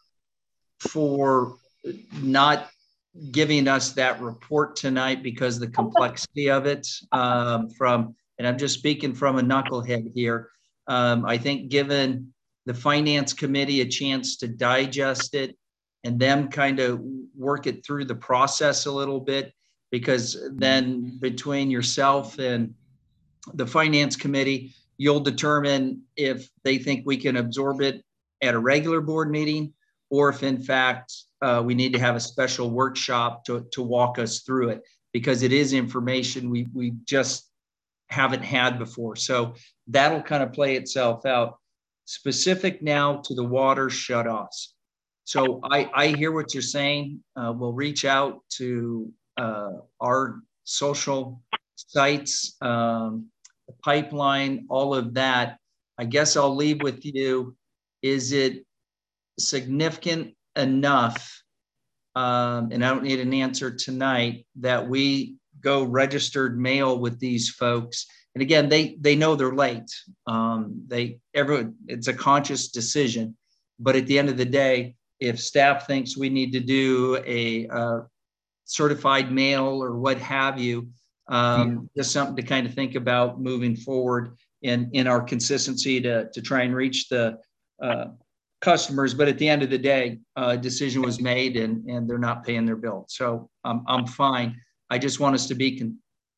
J: for not giving us that report tonight because the complexity of it um, from, and I'm just speaking from a knucklehead here. Um, I think given the finance committee a chance to digest it and them kind of work it through the process a little bit, because then between yourself and the finance committee, you'll determine if they think we can absorb it at a regular board meeting, or if in fact uh, we need to have a special workshop to, to walk us through it, because it is information we, we just haven't had before. So that'll kind of play itself out. Specific now to the water shutoffs. So I, I hear what you're saying. Uh, we'll reach out to uh, our social sites, um, the pipeline, all of that. I guess I'll leave with you. Is it significant enough, um, and I don't need an answer tonight, that we go registered mail with these folks? And again, they they know they're late. Um, they everyone, it's a conscious decision. But at the end of the day, if staff thinks we need to do a uh, certified mail or what have you, um, just something to kind of think about moving forward in in our consistency to to try and reach the uh, customers. But at the end of the day, a uh, decision was made, and and they're not paying their bill. So um, I'm fine. I just want us to be con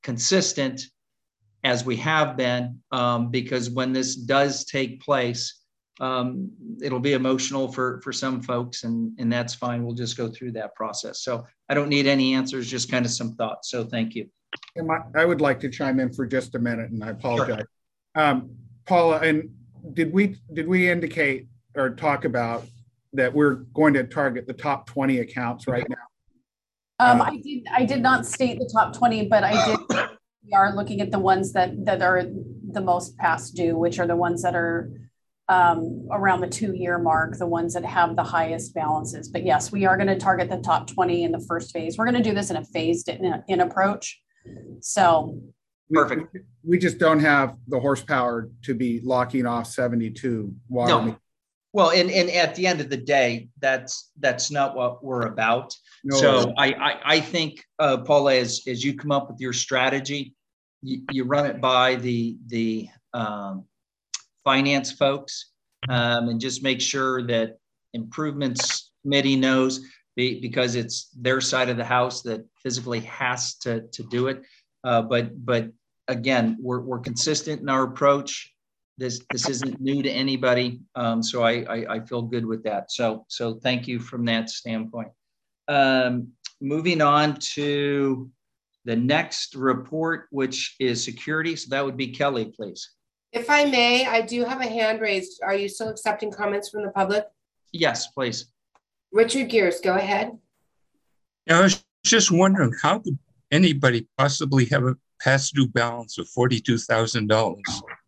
J: consistent as we have been, um, because when this does take place, um, it'll be emotional for, for some folks, and, and that's fine. We'll just go through that process. So I don't need any answers, just kind of some thoughts. So thank you.
E: I would like to chime in for just a minute, and I apologize. Sure. Um, Paula, and did we did we indicate or talk about that we're going to target the top twenty accounts right now?
L: Um, uh, I did I did not state the top twenty, but I did. We are looking at the ones that that are the most past due, which are the ones that are um, around the two-year mark, the ones that have the highest balances. But yes, we are going to target the top twenty in the first phase. We're going to do this in a phased in, in approach. So
J: perfect.
E: We, we just don't have the horsepower to be locking off seventy-two water.
J: No. Well, and, and at the end of the day, that's that's not what we're about. No. So I, I, I think, uh, Paula, as, as you come up with your strategy, you, you run it by the, the um, finance folks, um, and just make sure that improvements committee knows, be, because it's their side of the house that physically has to, to do it. Uh, but but again, we're, we're consistent in our approach. This this isn't new to anybody, um, so I, I I feel good with that. So so thank you from that standpoint. Um, moving on to the next report, which is security. So that would be Kelly, please.
B: If I may, I do have a hand raised. Are you still accepting comments from the public?
J: Yes, please.
B: Richard Gears, go ahead.
M: I was just wondering, how could anybody possibly have a past due balance of forty-two thousand dollars?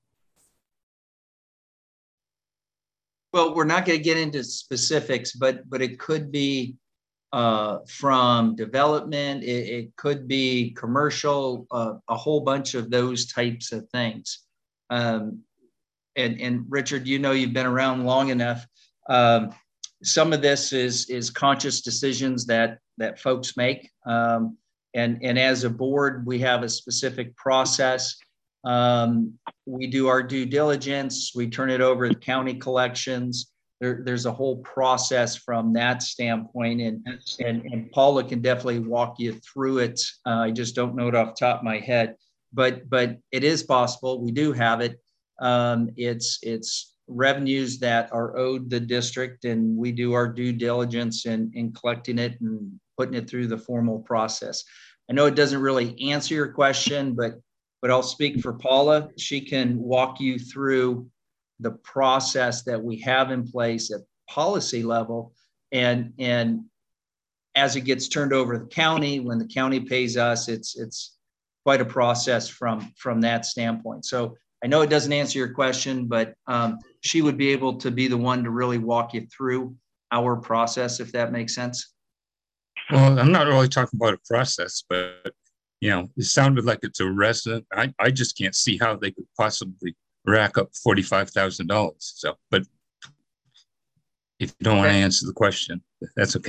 J: Well, we're not going to get into specifics, but but it could be uh, from development. It, it could be commercial, uh, a whole bunch of those types of things. Um, and, and Richard, you know, you've been around long enough. Um, some of this is is conscious decisions that that folks make. Um, and, and as a board, we have a specific process. Um, we do our due diligence, we turn it over to county collections. There, there's a whole process from that standpoint, and, and, and Paula can definitely walk you through it. Uh, I just don't know it off the top of my head, but, but it is possible. We do have it. Um, it's, it's revenues that are owed the district, and we do our due diligence in, in collecting it and putting it through the formal process. I know it doesn't really answer your question, but But I'll speak for Paula. She can walk you through the process that we have in place at policy level. And, and as it gets turned over to the county, when the county pays us, it's, it's quite a process from, from that standpoint. So I know it doesn't answer your question, but um, she would be able to be the one to really walk you through our process, if that makes sense.
M: Well, I'm not really talking about a process, but you know, it sounded like it's a resident. I, I just can't see how they could possibly rack up forty-five thousand dollars. So, but if you don't okay. want to answer the question, that's okay.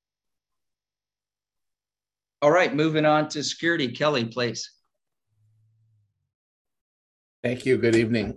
J: All right, moving on to security. Kelly, please.
N: Thank you. Good evening.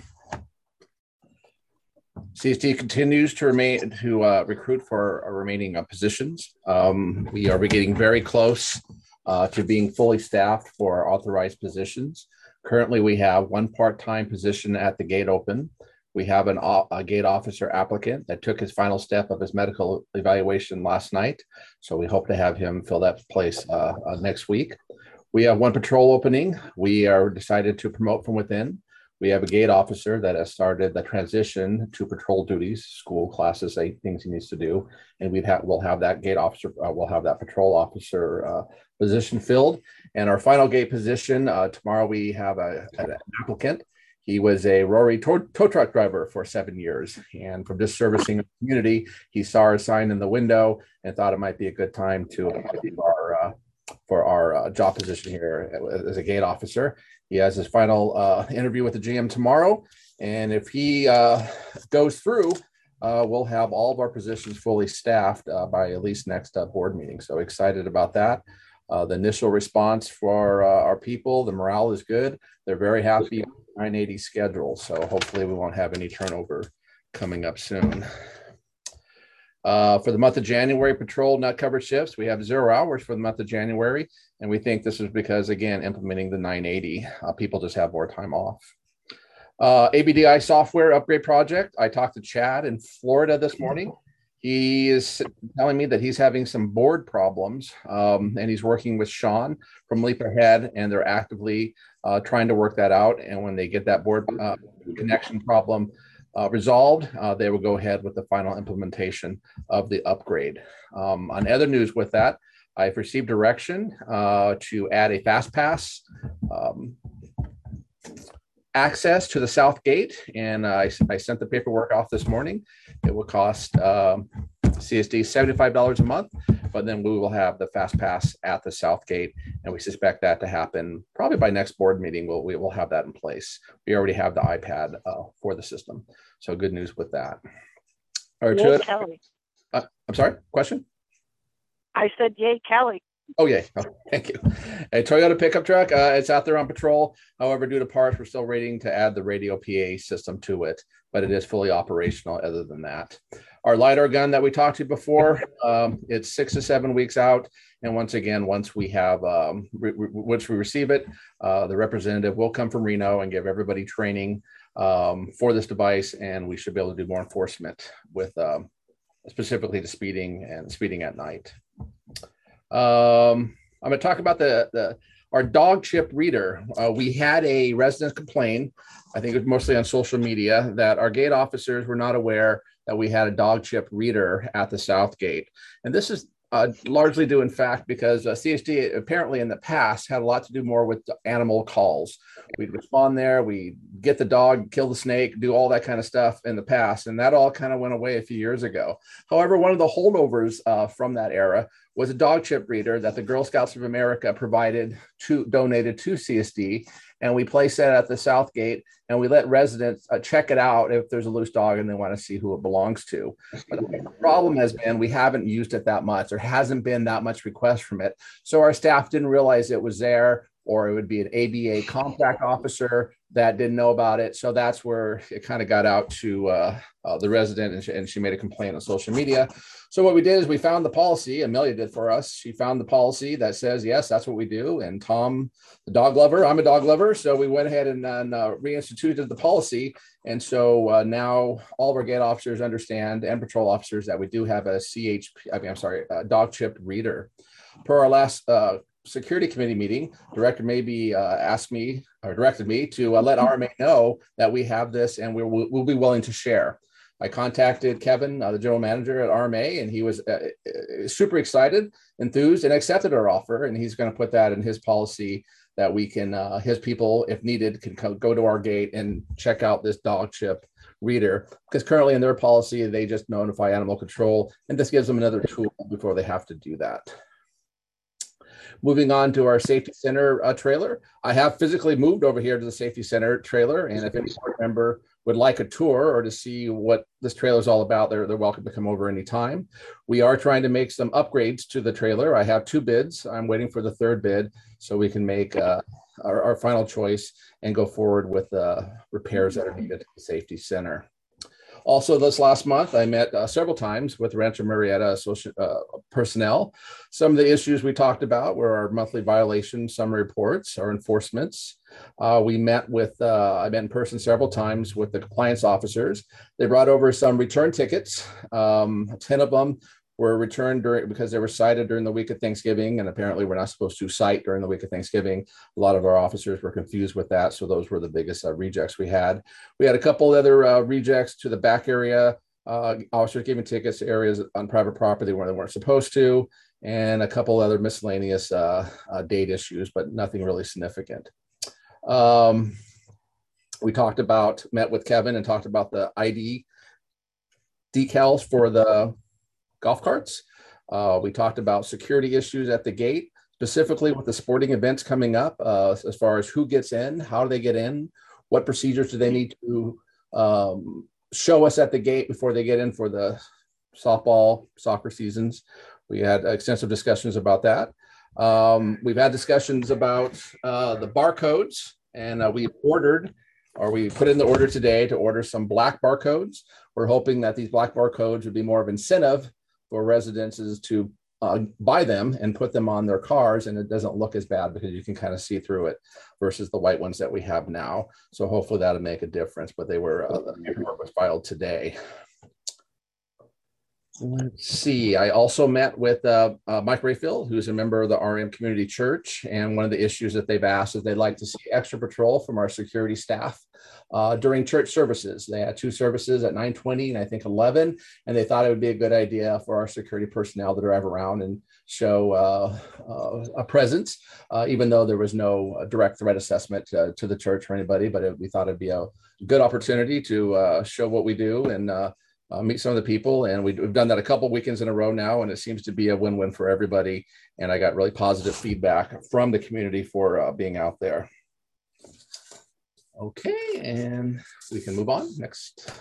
N: C S D continues to remain to uh, recruit for our remaining uh, positions. Um, we are getting very close Uh, to being fully staffed for our authorized positions. Currently, we have one part-time position at the gate open. We have an, a gate officer applicant that took his final step of his medical evaluation last night. So we hope to have him fill that place uh, uh, next week. We have one patrol opening. We are decided to promote from within. We have a gate officer that has started the transition to patrol duties, school classes, eight things he needs to do. And we've ha- we'll have that gate officer, uh, we'll have that patrol officer uh, position filled. And our final gate position, uh, tomorrow we have a, an applicant. He was a Rory tow, tow truck driver for seven years. And from just servicing the community, he saw our sign in the window and thought it might be a good time to apply for our, uh, for our uh, job position here as a gate officer. He has his final uh, interview with the G M tomorrow. And if he uh, goes through, uh, we'll have all of our positions fully staffed uh, by at least next uh, board meeting. So excited about that. Uh, the initial response for uh, our people, the morale is good. They're very happy on the nine eighty schedule. So hopefully we won't have any turnover coming up soon. Uh, for the month of January, patrol not covered shifts, we have zero hours for the month of January. And we think this is because, again, implementing the nine eighty, uh, people just have more time off. Uh, A B D I software upgrade project. I talked to Chad in Florida this morning. He is telling me that he's having some board problems, um, and he's working with Sean from Leap Ahead, and they're actively uh, trying to work that out. And when they get that board uh, connection problem uh, resolved, uh, they will go ahead with the final implementation of the upgrade. Um, on other news with that, I've received direction uh, to add a fast pass um, access to the south gate, and uh, I, I sent the paperwork off this morning. It will cost um, C S D seventy-five dollars a month, but then we will have the fast pass at the south gate, and we suspect that to happen probably by next board meeting. We'll, we will have that in place. We already have the iPad uh, for the system, so good news with that. All right,
D: Yay, Kelly.
N: Uh, I'm sorry, question?
D: I said, yay, Kelly.
N: Oh, yeah. Oh, thank you. A Toyota pickup truck. Uh, it's out there on patrol. However, due to parts, we're still waiting to add the radio P A system to it, but it is fully operational other than that. Our LiDAR gun that we talked to before, um, it's six to seven weeks out. And once again, once we have, um, re- re- once we receive it, uh, the representative will come from Reno and give everybody training um, for this device. And we should be able to do more enforcement with um, specifically the speeding and speeding at night. Um, I'm going to talk about the, the our dog chip reader. Uh, we had a resident complain, I think it was mostly on social media, that our gate officers were not aware that we had a dog chip reader at the south gate. And this is uh, largely due, in fact, because uh, C H D apparently in the past had a lot to do more with animal calls. We'd respond there, we get the dog, kill the snake, do all that kind of stuff in the past. And that all kind of went away a few years ago. However, one of the holdovers uh, from that era was a dog chip reader that the Girl Scouts of America provided to donated to C S D. And we place that at the south gate, and we let residents uh, check it out if there's a loose dog and they want to see who it belongs to. But the problem has been we haven't used it that much. There hasn't been that much request from it. So our staff didn't realize it was there, or it would be an A B A contract officer that didn't know about it. So that's where it kind of got out to uh, uh, the resident, and she, and she made a complaint on social media. So what we did is we found the policy. Amelia did for us. She found the policy that says, yes, that's what we do. And Tom, the dog lover, I'm a dog lover. So we went ahead and, and uh, reinstituted the policy. And so uh, now all of our gate officers understand, and patrol officers, that we do have a C H P, I mean, I'm sorry, a dog chip reader. Per our last uh, security committee meeting, Director Maybe uh, asked me or directed me to uh, let R M A know that we have this, and we will we'll be willing to share. I contacted Kevin, uh, the general manager at R M A, and he was uh, super excited, enthused, and accepted our offer. And he's going to put that in his policy that we can, uh, his people, if needed, can co- go to our gate and check out this dog chip reader. Because currently in their policy, they just notify animal control, and this gives them another tool before they have to do that. Moving on to our safety center uh, trailer. I have physically moved over here to the safety center trailer, and if any board member would like a tour or to see what this trailer is all about, they're, they're welcome to come over anytime. We are trying to make some upgrades to the trailer. I have two bids. I'm waiting for the third bid so we can make uh, our, our final choice and go forward with uh, repairs that are needed at the safety center. Also, this last month, I met uh, several times with Rancho Murrieta Associ- uh, personnel. Some of the issues we talked about were our monthly violation summary reports, our enforcements. Uh, we met with, uh, I met in person several times with the compliance officers. They brought over some return tickets. Um, ten of them were returned during because they were cited during the week of Thanksgiving, and apparently we're not supposed to cite during the week of Thanksgiving. A lot of our officers were confused with that, so those were the biggest uh, rejects we had. We had a couple other uh, rejects to the back area. Uh, officers giving tickets to areas on private property where they weren't supposed to, and a couple other miscellaneous uh, uh, date issues, but nothing really significant. Um, we talked about, met with Kevin and talked about the I D decals for the golf carts. Uh, we talked about security issues at the gate, specifically with the sporting events coming up, uh, as far as who gets in, how do they get in, what procedures do they need to um, show us at the gate before they get in for the softball, soccer seasons. We had extensive discussions about that. Um, we've had discussions about uh, the barcodes, and uh, we ordered or we put in the order today to order some black barcodes. We're hoping that these black barcodes would be more of incentive for residences to uh, buy them and put them on their cars, and it doesn't look as bad because you can kind of see through it versus the white ones that we have now. So hopefully that'll make a difference, but they were, uh, the paperwork was filed today. Let's see, I also met with uh, uh, Mike Rayfield, who's a member of the R M Community Church. And one of the issues that they've asked is they'd like to see extra patrol from our security staff uh, during church services. They had two services at nine twenty and I think eleven. And they thought it would be a good idea for our security personnel to drive around and show uh, uh, a presence, uh, even though there was no direct threat assessment uh, to the church or anybody. But it, we thought it'd be a good opportunity to uh, show what we do and uh, Uh, meet some of the people, and we, we've done that a couple weekends in a row now, and it seems to be a win-win for everybody. And I got really positive feedback from the community for uh, being out there. Okay, and we can move on. Next.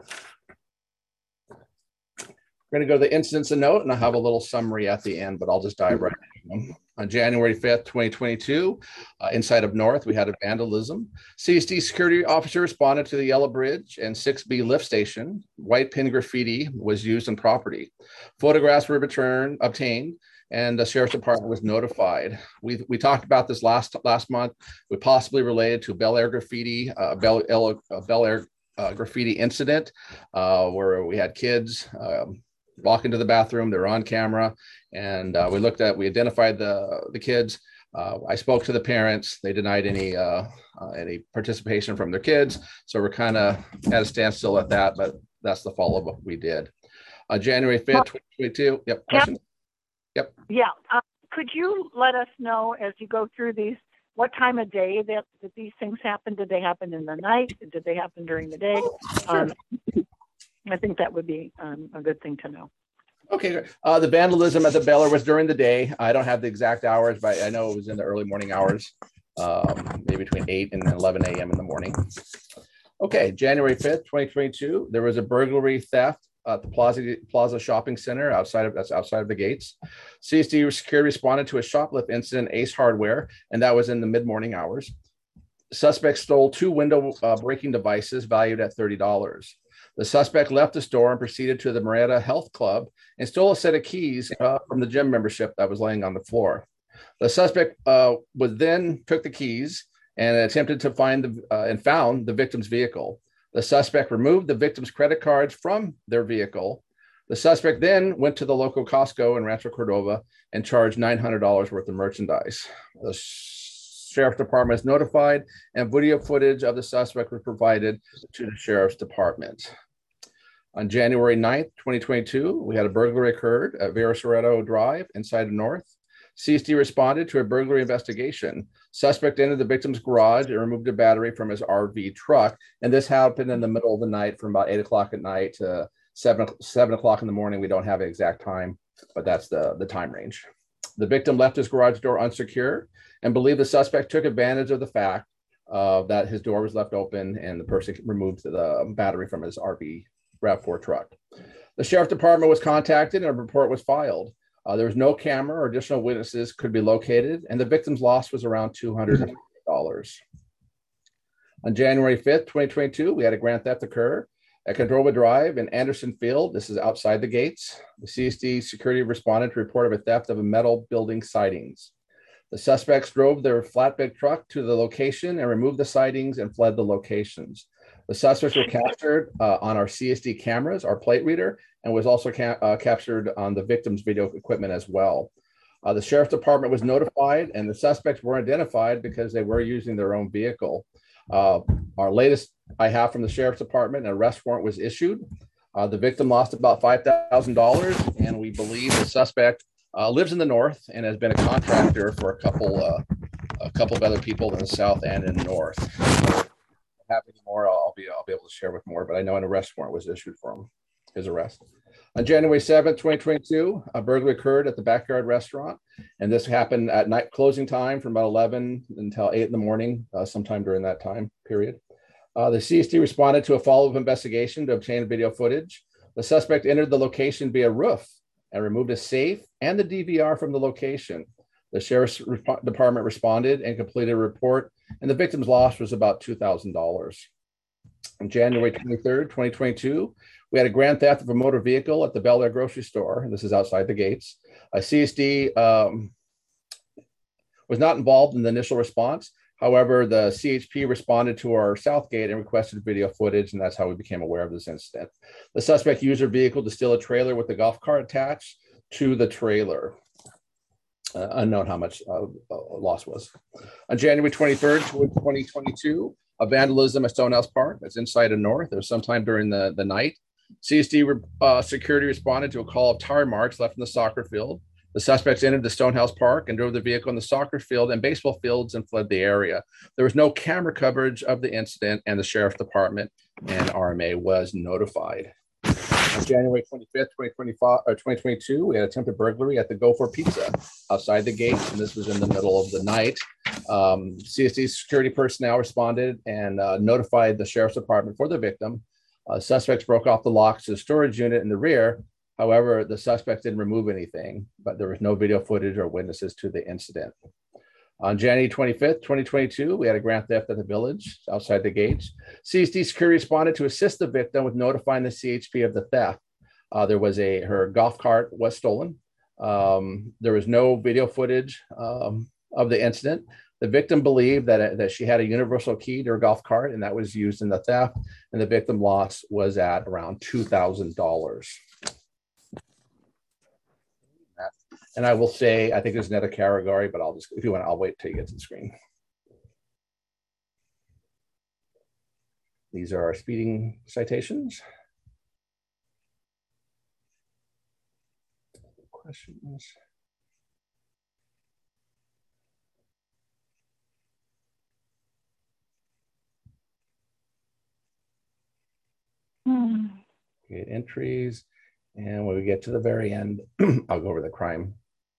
N: We're going to go to the incidents and note, and I have a little summary at the end, but I'll just dive right in. On January fifth, twenty twenty-two, uh, inside of North, we had a vandalism. C S D security officer responded to the Yellow Bridge and six B lift station. White pin graffiti was used on property. Photographs were returned, obtained, and the sheriff's department was notified. We, we talked about this last last month. We possibly related to Bel Air graffiti, uh, Bel, uh, Bel Air uh, graffiti incident, uh, where we had kids um, walk into the bathroom. They're on camera, and uh, we looked at, we identified the the kids. Uh, I spoke to the parents. They denied any uh, uh, any participation from their kids. So we're kind of at a standstill at that, but that's the follow-up what we did. Uh, January fifth, twenty twenty-two. Yep. Question. Yep.
D: Yeah. Uh, could you let us know as you go through these, what time of day that, that these things happen? Did they happen in the night? Did they happen during the day?
N: Sure.
D: Um, I think that would be um, a good thing to know.
N: Okay. Uh, the vandalism at the Bel Air was during the day. I don't have the exact hours, but I know it was in the early morning hours, um, maybe between eight and eleven a m in the morning. Okay. January fifth, twenty twenty-two, there was a burglary theft at the Plaza, Plaza Shopping Center outside of, that's outside of the gates. C S D security responded to a shoplift incident, Ace Hardware, and that was in the mid-morning hours. Suspects stole two window uh, breaking devices valued at thirty dollars. The suspect left the store and proceeded to the Marietta Health Club and stole a set of keys uh, from the gym membership that was laying on the floor. The suspect uh, was then took the keys and attempted to find the, uh, and found the victim's vehicle. The suspect removed the victim's credit cards from their vehicle. The suspect then went to the local Costco in Rancho Cordova and charged nine hundred dollars worth of merchandise. The Sheriff's Department is notified, and video footage of the suspect was provided to the Sheriff's Department. On January ninth, twenty twenty-two, we had a burglary occurred at Vera Soreto Drive inside of North. C S D responded to a burglary investigation. Suspect entered the victim's garage and removed a battery from his R V truck. And this happened in the middle of the night from about eight o'clock at night to seven, seven o'clock in the morning. We don't have an exact time, but that's the, the time range. The victim left his garage door unsecured and believed the suspect took advantage of the fact uh, that his door was left open and the person removed the battery from his R V RAV four truck. The Sheriff's Department was contacted and a report was filed. Uh, there was no camera or additional witnesses could be located, and the victim's loss was around two hundred dollars. On January fifth, twenty twenty-two, we had a grand theft occur at Cordova Drive in Anderson Field. This is outside the gates. The C S D security responded to report of a theft of a metal building sidings. The suspects drove their flatbed truck to the location and removed the sidings and fled the locations. The suspects were captured uh, on our C S D cameras, our plate reader, and was also ca uh, captured on the victim's video equipment as well. Uh, the Sheriff's Department was notified, and the suspects were identified because they were using their own vehicle. Uh, our latest I have from the Sheriff's Department, an arrest warrant was issued. Uh, the victim lost about five thousand dollars, and we believe the suspect uh, lives in the north and has been a contractor for a couple, uh, a couple of other people in the south and in the north. Have any more, I'll be I'll be able to share with more, but I know an arrest warrant was issued for him, his arrest. On January seventh, twenty twenty-two, a burglary occurred at the Backyard Restaurant, and this happened at night closing time from about eleven until eight in the morning, uh, sometime during that time period. Uh, the C S D responded to a follow-up investigation to obtain video footage. The suspect entered the location via roof and removed a safe and the D V R from the location. The Sheriff's Department responded and completed a report and the victim's loss was about two thousand dollars. On January twenty-third, twenty twenty-two, we had a grand theft of a motor vehicle at the Bel Air grocery store, and this is outside the gates. A C S D um, was not involved in the initial response. However, the C H P responded to our south gate and requested video footage, and that's how we became aware of this incident. The suspect used her vehicle to steal a trailer with a golf cart attached to the trailer. Uh, unknown how much uh, uh, loss was. On January twenty-third, twenty twenty-two, a vandalism at Stonehouse Park, that's inside and north. It was sometime during the, the night. C S D uh, security responded to a call of tire marks left in the soccer field. The suspects entered the Stonehouse Park and drove the vehicle in the soccer field and baseball fields and fled the area. There was no camera coverage of the incident, and the Sheriff's Department and R M A was notified. On January twenty-fifth, twenty twenty-five, or twenty twenty-two, we had attempted burglary at the Go For Pizza outside the gate, and this was in the middle of the night. Um, C S D security personnel responded and uh, notified the Sheriff's Department for the victim. Uh, suspects broke off the locks to the storage unit in the rear. However, the suspects didn't remove anything, but there was no video footage or witnesses to the incident. On January twenty-fifth, twenty twenty-two, we had a grand theft at the village outside the gates. C S D security responded to assist the victim with notifying the C H P of the theft. Uh, there was a, her golf cart was stolen. Um, there was no video footage um, of the incident. The victim believed that, that she had a universal key to her golf cart, and that was used in the theft, and the victim loss was at around two thousand dollars. And I will say, I think there's another category, but I'll just, if you want, I'll wait till you get to the screen. These are our speeding citations. Questions?
D: Hmm.
N: Get entries. And when we get to the very end, I'll go over the crime.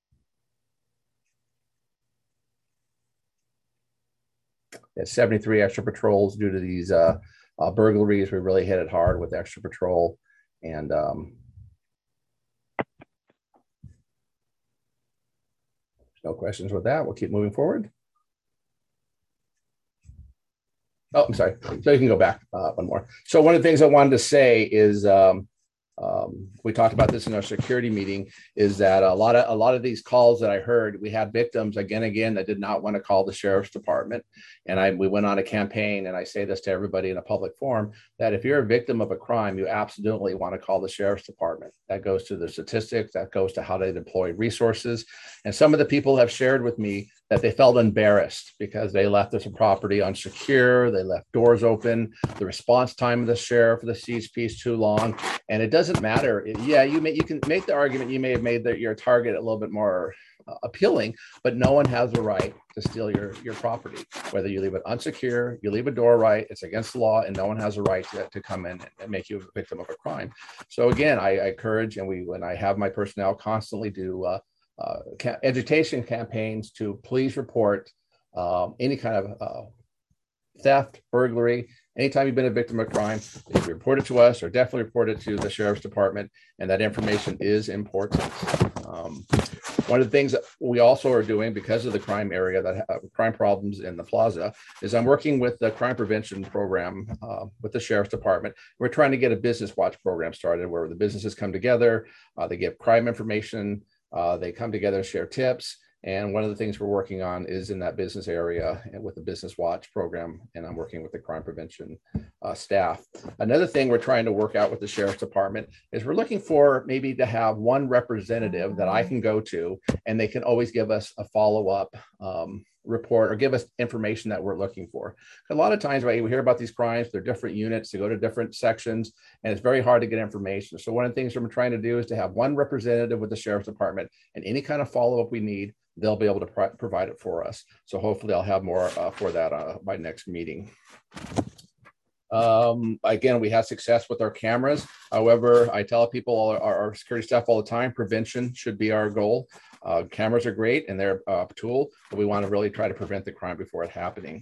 N: At seventy-three extra patrols due to these uh, uh, burglaries. We really hit it hard with extra patrol. And um, no questions with that. We'll keep moving forward. Oh, I'm sorry. So you can go back uh, one more. So one of the things I wanted to say is, um, Um, we talked about this in our security meeting, is that a lot of a lot of these calls that I heard, we had victims again and again that did not want to call the Sheriff's Department. And I we went on a campaign, and I say this to everybody in a public forum, that if you're a victim of a crime, you absolutely want to call the Sheriff's Department. That goes to the statistics, that goes to how they deploy resources. And some of the people have shared with me that they felt embarrassed because they left this property unsecure, they left doors open, the response time of the sheriff or the C H P is too long, and it doesn't matter. Yeah, you may you can make the argument, you may have made that your target a little bit more uh, appealing, but no one has the right to steal your your property. Whether you leave it unsecure, you leave a door right, it's against the law, and no one has a right to, to come in and make you a victim of a crime. So again, I, I encourage, and we when I have my personnel constantly do uh, Uh, ca education campaigns to please report um, any kind of uh, theft, burglary. Anytime you've been a victim of crime, if you report it to us, or definitely report it to the Sheriff's Department, and that information is important. Um, one of the things that we also are doing because of the crime area that have crime problems in the plaza is I'm working with the crime prevention program uh, with the Sheriff's Department. We're trying to get a business watch program started where the businesses come together, uh, they give crime information. Uh, they come together and share tips. And one of the things we're working on is in that business area and with the Business Watch program. And I'm working with the crime prevention uh, staff. Another thing we're trying to work out with the Sheriff's Department is we're looking for maybe to have one representative that I can go to, and they can always give us a follow-up um, report or give us information that we're looking for. A lot of times, right, we hear about these crimes, they're different units, they go to different sections, and it's very hard to get information. So one of the things we're trying to do is to have one representative with the Sheriff's Department, and any kind of follow-up we need, they'll be able to pro provide it for us. So hopefully I'll have more uh, for that uh, by next meeting. Um, again, we had success with our cameras. However, I tell people, our, our security staff all the time, prevention should be our goal. Uh, cameras are great and they're a tool, but we want to really try to prevent the crime before it happening.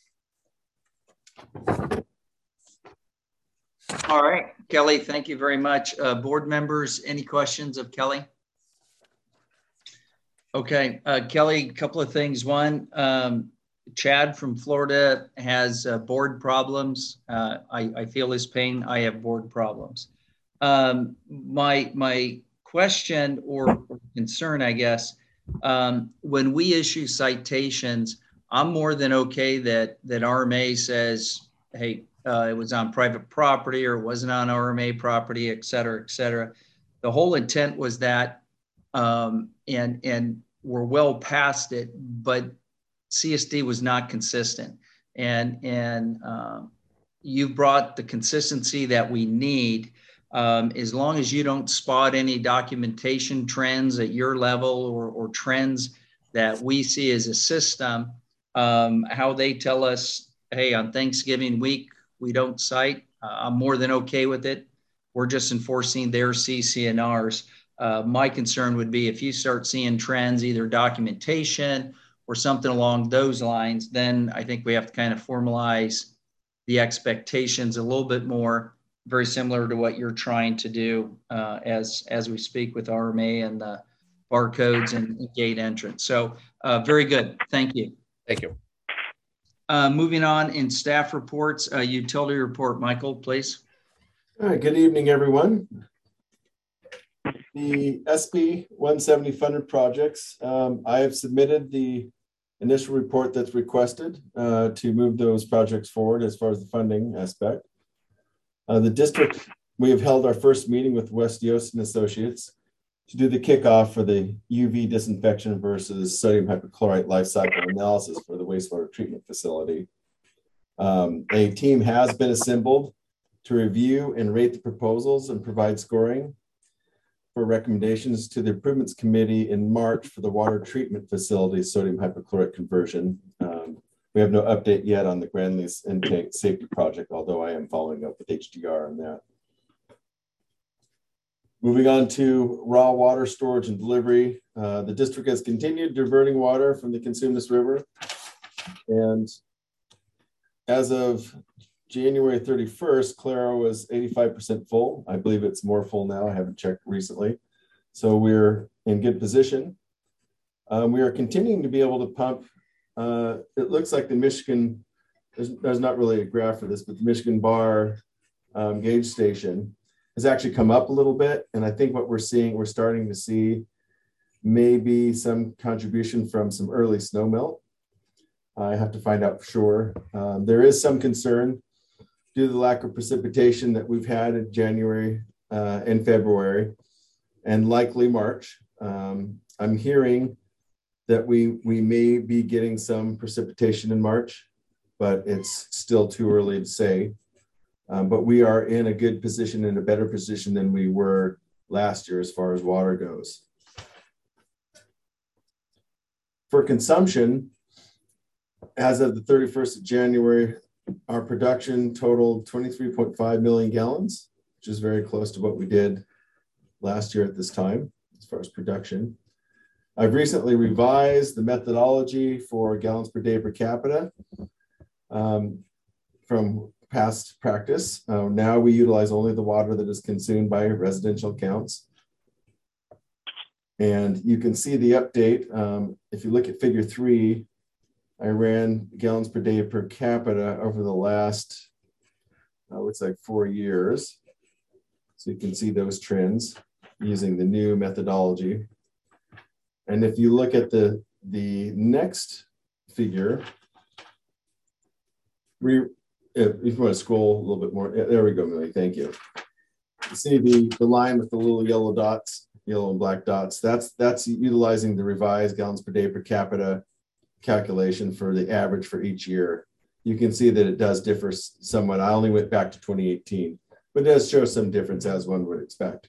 J: All right, Kelly, thank you very much. Uh, board members, any questions of Kelly? Okay, uh, Kelly, a couple of things. One, um, Chad from Florida has uh, board problems. Uh, I, I feel his pain. I have board problems. Um, my, my question or, or concern, I guess, um, when we issue citations, I'm more than okay that, that R M A says, hey, uh, it was on private property or it wasn't on R M A property, et cetera, et cetera. The whole intent was that, um, and, and we're well past it, but C S D was not consistent. And, and um, you've brought the consistency that we need. Um, as long as you don't spot any documentation trends at your level or, or trends that we see as a system, um, how they tell us, hey, on Thanksgiving week, we don't cite, uh, I'm more than okay with it. We're just enforcing their C C N Rs. Uh, my concern would be if you start seeing trends, either documentation or something along those lines, then I think we have to kind of formalize the expectations a little bit more, very similar to what you're trying to do uh, as, as we speak with R M A and the barcodes and gate entrance. So uh, very good. Thank you.
N: Thank you.
J: Uh, moving on in staff reports, uh, utility report, Michael, please.
G: All right, good evening, everyone. The S B one seventy funded projects, um, I have submitted the initial report that's requested uh, to move those projects forward as far as the funding aspect. Uh, the district, we have held our first meeting with West Yost and Associates to do the kickoff for the U V disinfection versus sodium hypochlorite life cycle analysis for the wastewater treatment facility. Um, a team has been assembled to review and rate the proposals and provide scoring for recommendations to the improvements committee in March for the water treatment facility sodium hypochlorite conversion. Um, we have no update yet on the Grand Lease intake safety project, although I am following up with H D R on that. Moving on to raw water storage and delivery. Uh, the district has continued diverting water from the Cosumnes River. And as of January thirty-first, Claro was eighty-five percent full. I believe it's more full now. I haven't checked recently. So we're in good position. Um, we are continuing to be able to pump. Uh, it looks like the Michigan, there's, there's not really a graph for this, but the Michigan Bar um, gauge station has actually come up a little bit. And I think what we're seeing, we're starting to see maybe some contribution from some early snow melt. I have to find out for sure. Um, there is some concern due to the lack of precipitation that we've had in January uh, and February and likely March. Um, I'm hearing that we, we may be getting some precipitation in March, but it's still too early to say. Um, but we are in a good position, in a better position than we were last year as far as water goes. For consumption, as of the thirty-first of January, our production totaled twenty-three point five million gallons, which is very close to what we did last year at this time, as far as production. I've recently revised the methodology for gallons per day per capita um, from past practice. Uh, now we utilize only the water that is consumed by residential accounts. And you can see the update. Um, if you look at figure three, I ran gallons per day per capita over the last, uh, looks like four years. So you can see those trends using the new methodology. And if you look at the, the next figure, we, if you want to scroll a little bit more, there we go, Millie, thank you. You see the, the line with the little yellow dots, yellow and black dots, that's, that's utilizing the revised gallons per day per capita calculation for the average for each year. You can see that it does differ somewhat. I only went back to twenty eighteen, but it does show some difference as one would expect.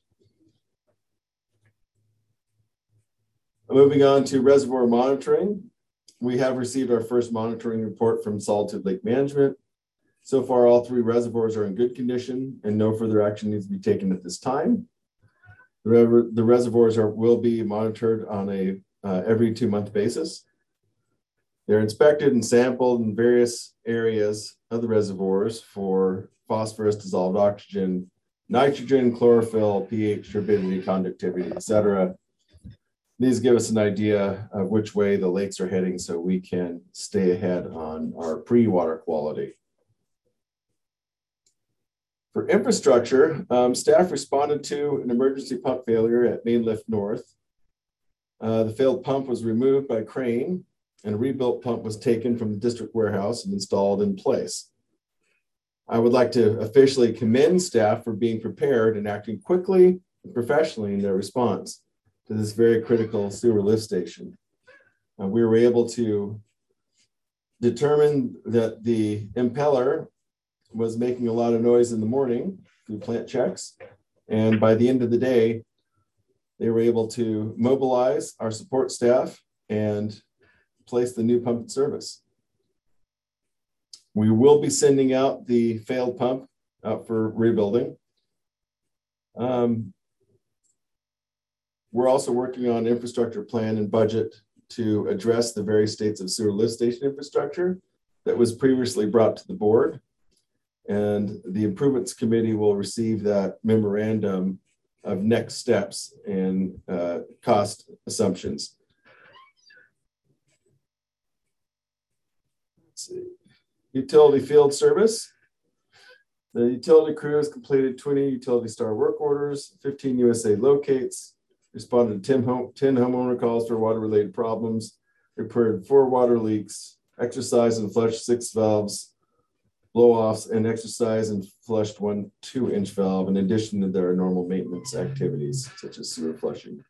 G: Moving on to reservoir monitoring. We have received our first monitoring report from Solitude Lake Management. So far, all three reservoirs are in good condition and no further action needs to be taken at this time. The, the reservoirs are, will be monitored on a uh, every two month basis. They're inspected and sampled in various areas of the reservoirs for phosphorus, dissolved oxygen, nitrogen, chlorophyll, pH, turbidity, conductivity, et cetera. These give us an idea of which way the lakes are heading so we can stay ahead on our pre-water quality. For infrastructure, um, staff responded to an emergency pump failure at Main Lift North. Uh, the failed pump was removed by crane and a rebuilt pump was taken from the district warehouse and installed in place. I would like to officially commend staff for being prepared and acting quickly and professionally in their response to this very critical sewer lift station. Uh, we were able to determine that the impeller was making a lot of noise in the morning through plant checks. And by the end of the day, they were able to mobilize our support staff and place the new pump in service. We will be sending out the failed pump out for rebuilding. Um, we're also working on infrastructure plan and budget to address the various states of sewer lift station infrastructure that was previously brought to the board. And the improvements committee will receive that memorandum of next steps and uh, cost assumptions. Let's see. Utility field service. The utility crew has completed twenty Utility Star work orders, fifteen U S A locates, responded to ten, home, ten homeowner calls for water-related problems, repaired four water leaks, exercised and flushed six valves, blow-offs, and exercise and flushed one two-inch valve, in addition to their normal maintenance activities, such as sewer flushing.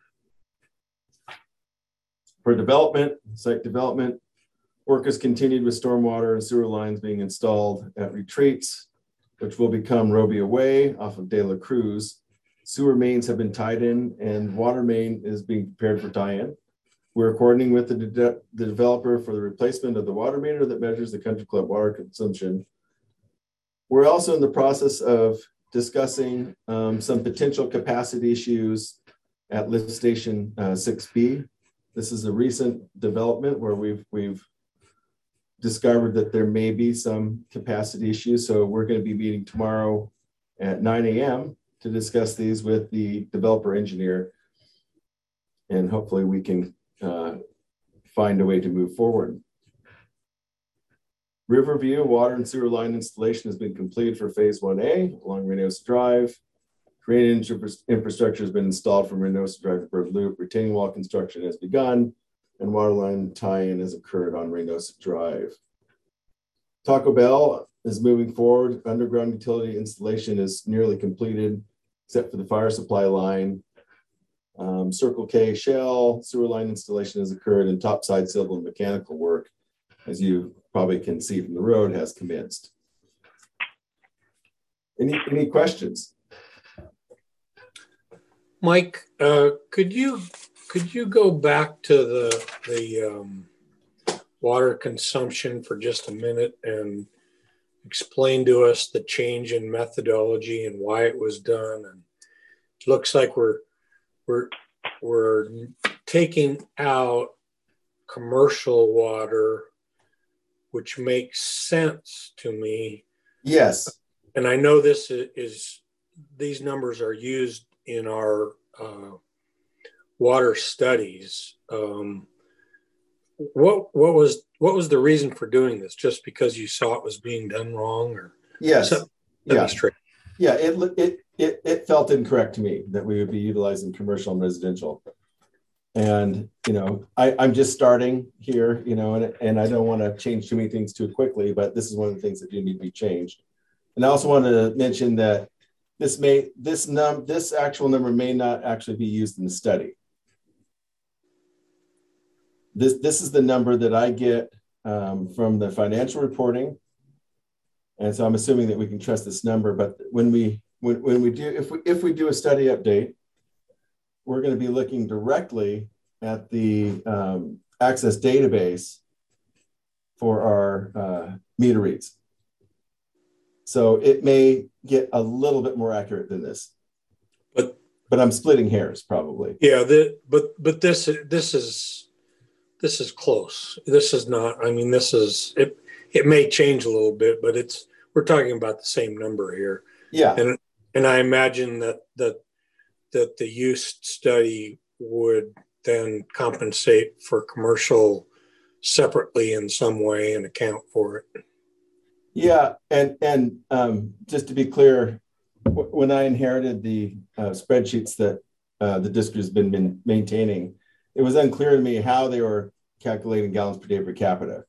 G: For development, site development, work has continued with stormwater and sewer lines being installed at retreats, which will become Robia Way off of De La Cruz. Sewer mains have been tied in and water main is being prepared for tie-in. We're coordinating with the, de the developer for the replacement of the water meter that measures the country club water consumption. We're also in the process of discussing um, some potential capacity issues at lift station uh, six B. This is a recent development where we've, we've discovered that there may be some capacity issues. So we're going to be meeting tomorrow at nine A M to discuss these with the developer engineer. And hopefully we can uh, find a way to move forward. Riverview water and sewer line installation has been completed for phase one A along Reynosa Drive. Drainage infrastructure has been installed from Reynosa Drive to Bird Loop. Retaining wall construction has begun and water line tie-in has occurred on Reynosa Drive. Taco Bell is moving forward. Underground utility installation is nearly completed, except for the fire supply line. Um, Circle K Shell sewer line installation has occurred, and topside civil and mechanical work, as you probably can see from the road, has commenced. Any, any questions?
O: Mike, uh, could you could you go back to the the um, water consumption for just a minute and explain to us the change in methodology and why it was done? And it looks like we're we're we're taking out commercial water, which makes sense to me.
G: Yes.
O: And I know this is, is these numbers are used in our uh, water studies. Um, what what was what was the reason for doing this? Just because you saw it was being done wrong, or
G: yes,
O: so,
G: yeah, yeah. It it it it felt incorrect to me that we would be utilizing commercial and residential. And you know, I, I'm just starting here, you know, and and I don't want to change too many things too quickly, but this is one of the things that do need to be changed. And I also wanted to mention that this may this num this actual number may not actually be used in the study. This this is the number that I get um, from the financial reporting, and so I'm assuming that we can trust this number. But when we when when we do if we if we do a study update, we're going to be looking directly at the um, Access database for our uh, meter reads. So it may get a little bit more accurate than this,
O: but
G: but I'm splitting hairs probably.
O: Yeah, the, but but this this is this is close. This is not. I mean, this is it. It may change a little bit, but it's we're talking about the same number here.
G: Yeah,
O: and and I imagine that that that the use study would then compensate for commercial separately in some way and account for it.
G: Yeah, and and um, just to be clear, w- when I inherited the uh, spreadsheets that uh, the district has been, been maintaining, it was unclear to me how they were calculating gallons per day per capita.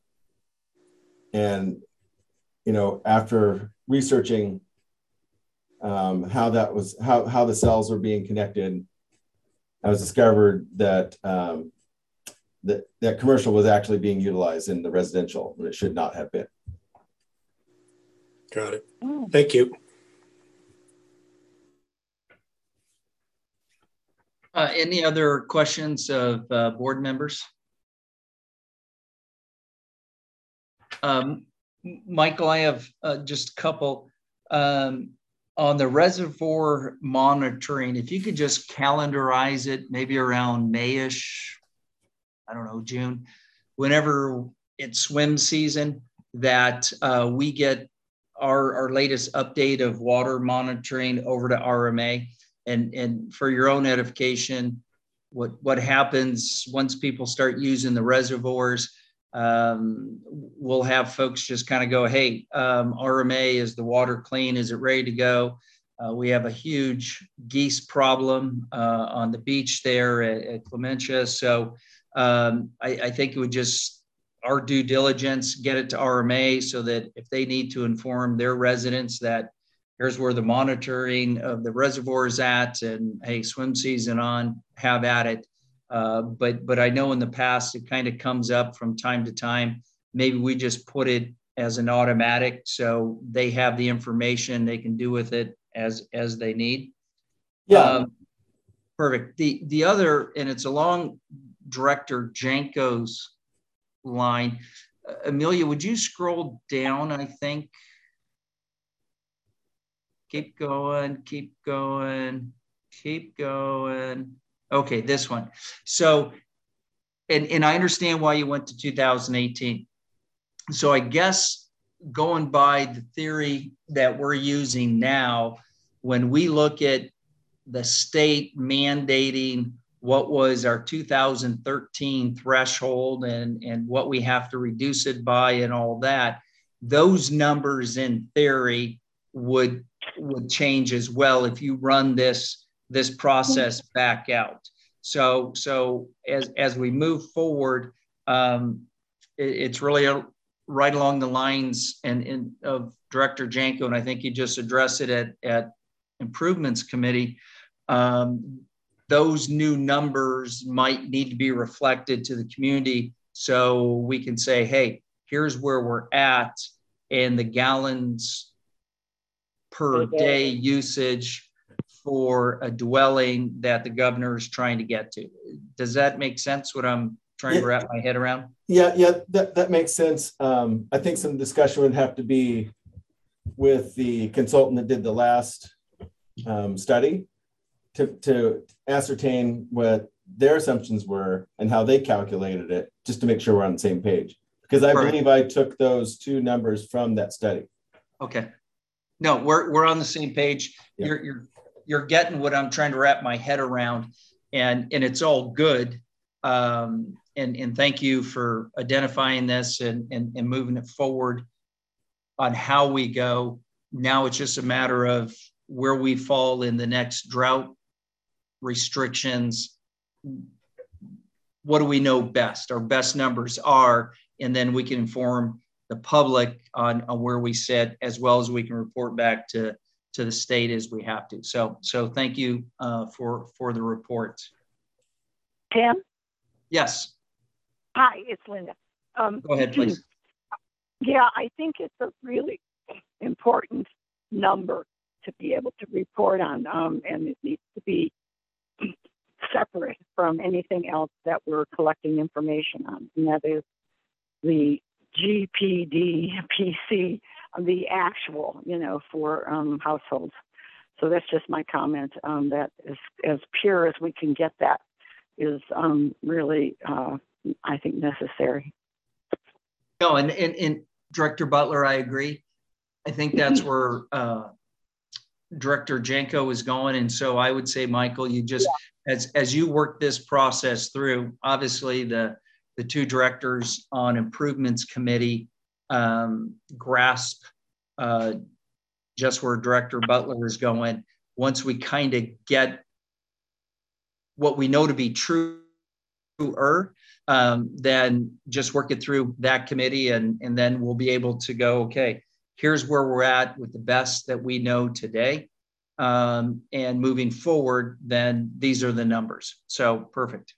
G: And, you know, after researching um, how that was, how, how the cells were being connected, I was discovered that, um, that that commercial was actually being utilized in the residential when it should not have been.
O: Got it. Thank you.
J: Uh, any other questions of uh, board members? Um, Michael, I have uh, just a couple. Um, on the reservoir monitoring, if you could just calendarize it, maybe around May-ish, I don't know, June, whenever it's swim season, that uh, we get our, our latest update of water monitoring over to R M A. And, and for your own edification, what, what happens once people start using the reservoirs, um, we'll have folks just kind of go, hey, um, R M A, is the water clean? Is it ready to go? Uh, we have a huge geese problem uh, on the beach there at, at Clementia. So um, I, I think it would just, our due diligence, get it to R M A so that if they need to inform their residents that here's where the monitoring of the reservoir is at, and hey, swim season on, have at it. Uh, but but I know in the past it kind of comes up from time to time. Maybe we just put it as an automatic so they have the information, they can do with it as as they need.
G: Yeah.
J: Um, perfect. The the other, and it's along Director Janko's line. Uh, Amelia, would you scroll down? I think. Keep going, keep going, keep going. Okay, this one. So, and, and I understand why you went to two thousand eighteen. So I guess going by the theory that we're using now, when we look at the state mandating what was our two thousand thirteen threshold and, and what we have to reduce it by and all that, those numbers in theory would would change as well if you run this this process back out. So so as as we move forward, um, it, it's really a, right along the lines and, and of Director Janko, and I think you just addressed it at at Improvements Committee. Um, those new numbers might need to be reflected to the community so we can say, hey, here's where we're at, and the gallons per day usage for a dwelling that the governor is trying to get to. Does that make sense, what I'm trying yeah. to wrap my head around?
G: Yeah, yeah, that, that makes sense. Um, I think some discussion would have to be with the consultant that did the last um, study to, to ascertain what their assumptions were and how they calculated it, just to make sure we're on the same page. Because I Perfect. believe I took those two numbers from that study.
J: Okay. No, we're we're on the same page. Yeah. You're you're you're getting what I'm trying to wrap my head around, and and it's all good. Um, and and thank you for identifying this and and, and moving it forward on how we go. Now it's just a matter of where we fall in the next drought restrictions. What do we know best? Our best numbers are, and then we can inform the public on, on where we sit, as well as we can report back to, to the state as we have to. So, so thank you uh, for, for the report.
D: Tim?
J: Yes.
D: Hi, it's Linda. Um,
J: Go ahead, please.
D: Yeah, I think it's a really important number to be able to report on, um, and it needs to be separate from anything else that we're collecting information on, and that is the G P D P C, the actual, you know, for um, households. So that's just my comment. Um, that is as pure as we can get that is um, really, uh, I think, necessary.
J: No, and, and, and Director Butler, I agree. I think that's where uh, Director Janko is going. And so I would say, Michael, you just, yeah. as, as you work this process through, obviously the, the two directors on improvements committee um, grasp uh, just where Director Butler is going. Once we kind of get what we know to be true, um, then just work it through that committee, and, and then we'll be able to go, okay, here's where we're at with the best that we know today. Um, and moving forward, then these are the numbers. So perfect.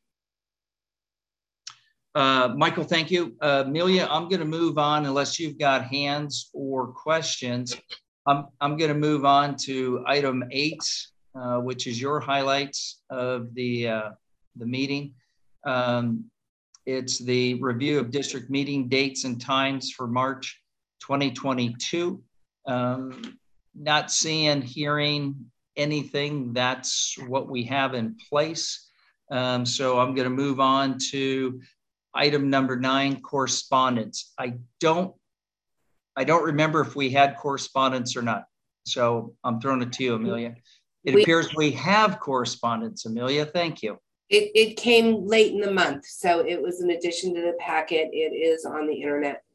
J: Uh, Michael, thank you. Uh, Amelia, I'm going to move on unless you've got hands or questions. I'm, I'm going to move on to item eight, uh, which is your highlights of the, uh, the meeting. Um, it's the review of district meeting dates and times for March twenty twenty-two. Um, not seeing, hearing anything. That's what we have in place. Um, so I'm going to move on to item number nine, correspondence. I don't, I don't remember if we had correspondence or not. So I'm throwing it to you, Amelia. It we, appears we have correspondence, Amelia. Thank you.
B: It, it came late in the month, so it was an addition to the packet. It is on the internet.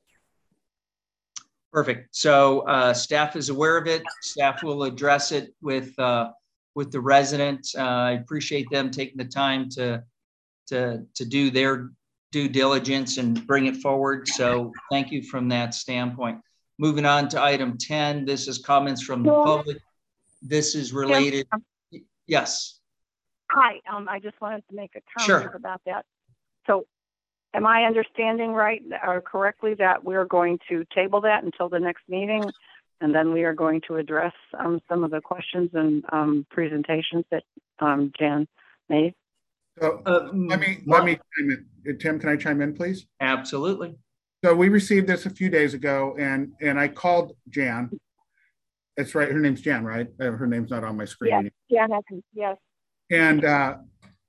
J: Perfect. So uh, staff is aware of it. Staff will address it with uh, with the resident. Uh, I appreciate them taking the time to to to do their due diligence and bring it forward. So thank you from that standpoint. Moving on to item ten. This is comments from the public. This is related. Yes.
D: Hi. Um, I just wanted to make a comment
J: sure.
D: about that. So am I understanding right or correctly that we're going to table that until the next meeting, and then we are going to address um, some of the questions and um, presentations that um, Jan made?
E: So uh, let me let me chime in. Tim, can I chime in, please?
J: Absolutely.
E: So we received this a few days ago, and and I called Jan. That's right. Her name's Jan, right? Uh, her name's not on my screen.
D: Yes, Jan, yes.
E: And uh,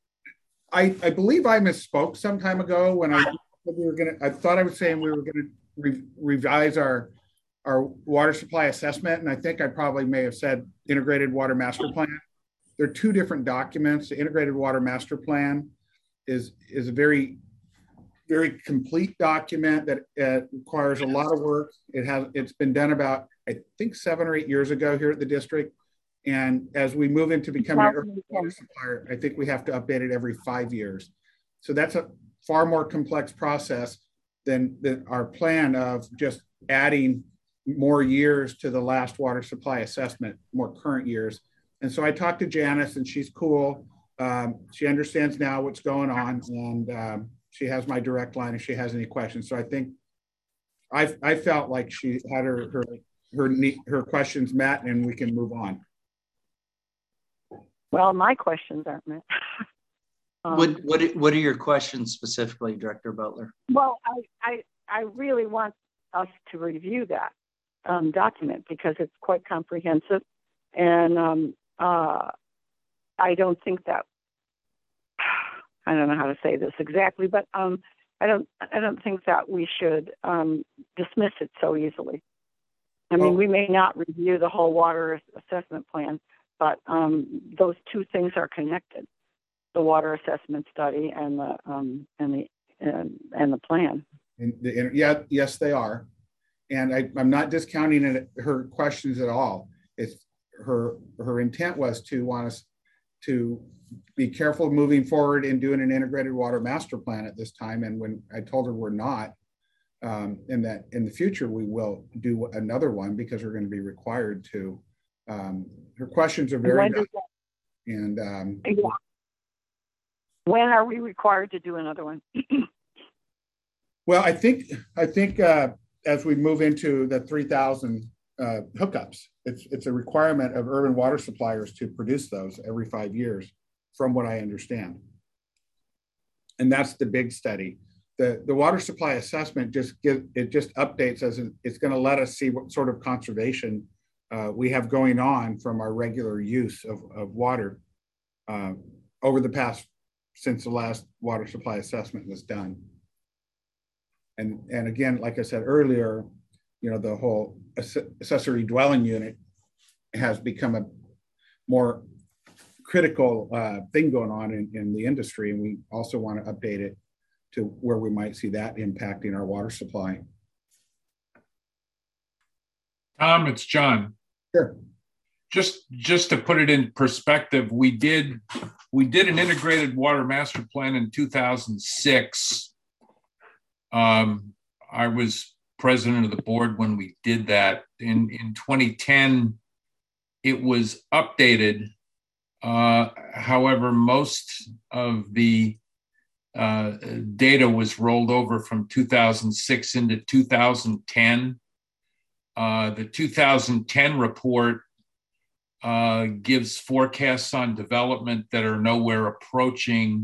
E: I I believe I misspoke some time ago when I we were gonna. I thought I was saying we were gonna re revise our our water supply assessment, and I think I probably may have said integrated water master plan. They're two different documents. The integrated water master plan is is a very very complete document that uh, requires a lot of work. It has it's been done about I think seven or eight years ago here at the district. And as we move into becoming an urban water supplier, I think we have to update it every five years. So that's a far more complex process than, than our plan of just adding more years to the last water supply assessment, more current years. And so I talked to Janice, and she's cool. Um, she understands now what's going on, and um, she has my direct line if she has any questions. So I think I I felt like she had her her her her questions met, and we can move on.
D: Well, my questions aren't met. um,
J: what what what are your questions specifically, Director Butler?
D: Well, I I I really want us to review that um, document because it's quite comprehensive, and um, uh, I don't think that I don't know how to say this exactly, but um, I don't I don't think that we should um, dismiss it so easily. I mean, we may not review the whole water assessment plan, but um, those two things are connected: the water assessment study and the um, and the and, and the plan.
E: And the, yeah, yes, they are, and I, I'm not discounting it, her questions at all. It's her her intent was to want us to be careful moving forward in doing an integrated water master plan at this time. And when I told her we're not, um, and that in the future we will do another one because we're going to be required to. Um, her questions are very good. And um,
D: yeah. When are we required to do another one?
E: Well, I think I think uh, as we move into the three thousand uh, hookups, it's it's a requirement of urban water suppliers to produce those every five years, from what I understand. And that's the big study. The the water supply assessment just give it just updates as it's going to let us see what sort of conservation uh, we have going on from our regular use of, of water uh, over the past since the last water supply assessment was done. And, and again, like I said earlier, you know, the whole accessory dwelling unit has become a more critical uh, thing going on in, in the industry. And we also want to update it to where we might see that impacting our water supply.
C: Tom, it's John.
E: Sure.
C: Just, just to put it in perspective, we did, we did an integrated water master plan in two thousand six. Um, I was president of the board when we did that. In, in twenty ten, it was updated. Uh, however, most of the uh, data was rolled over from two thousand six into two thousand ten. Uh, the two thousand ten report uh, gives forecasts on development that are nowhere approaching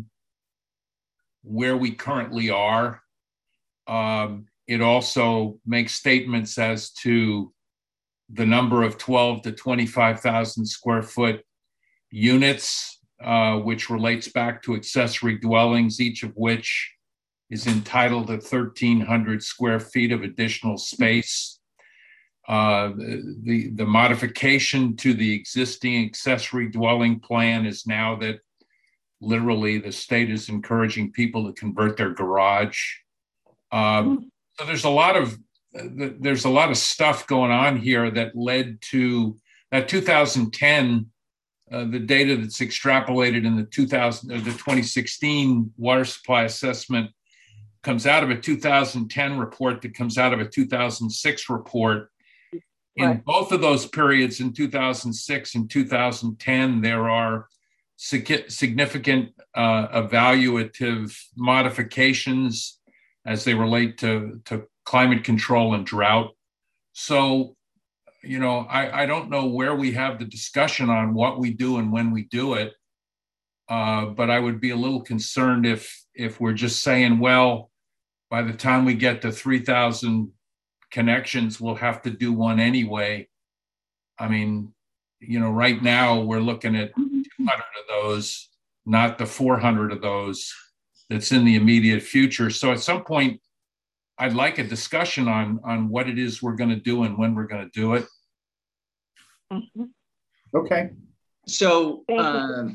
C: where we currently are. Um, it also makes statements as to the number of twelve to twenty-five thousand square foot units, uh, which relates back to accessory dwellings, each of which is entitled to thirteen hundred square feet of additional space. Uh, the, the modification to the existing accessory dwelling plan is now that literally the state is encouraging people to convert their garage. Um, so there's a lot of there's a lot of stuff going on here that led to that two thousand ten. Uh, the data that's extrapolated in the two thousand, uh, the twenty sixteen water supply assessment comes out of a two thousand ten report that comes out of a two thousand six report. In right. both of those periods, in two thousand six and two thousand ten, there are significant uh, evaluative modifications as they relate to, to climate control and drought. So, you know, I, I don't know where we have the discussion on what we do and when we do it, uh, but I would be a little concerned if if we're just saying, well, by the time we get to three thousand connections, we'll have to do one anyway. I mean, you know, right now we're looking at two hundred of those, not the four hundred of those that's in the immediate future. So at some point, I'd like a discussion on, on what it is we're going to do and when we're going to do it.
E: Mm-hmm. Okay.
J: So um,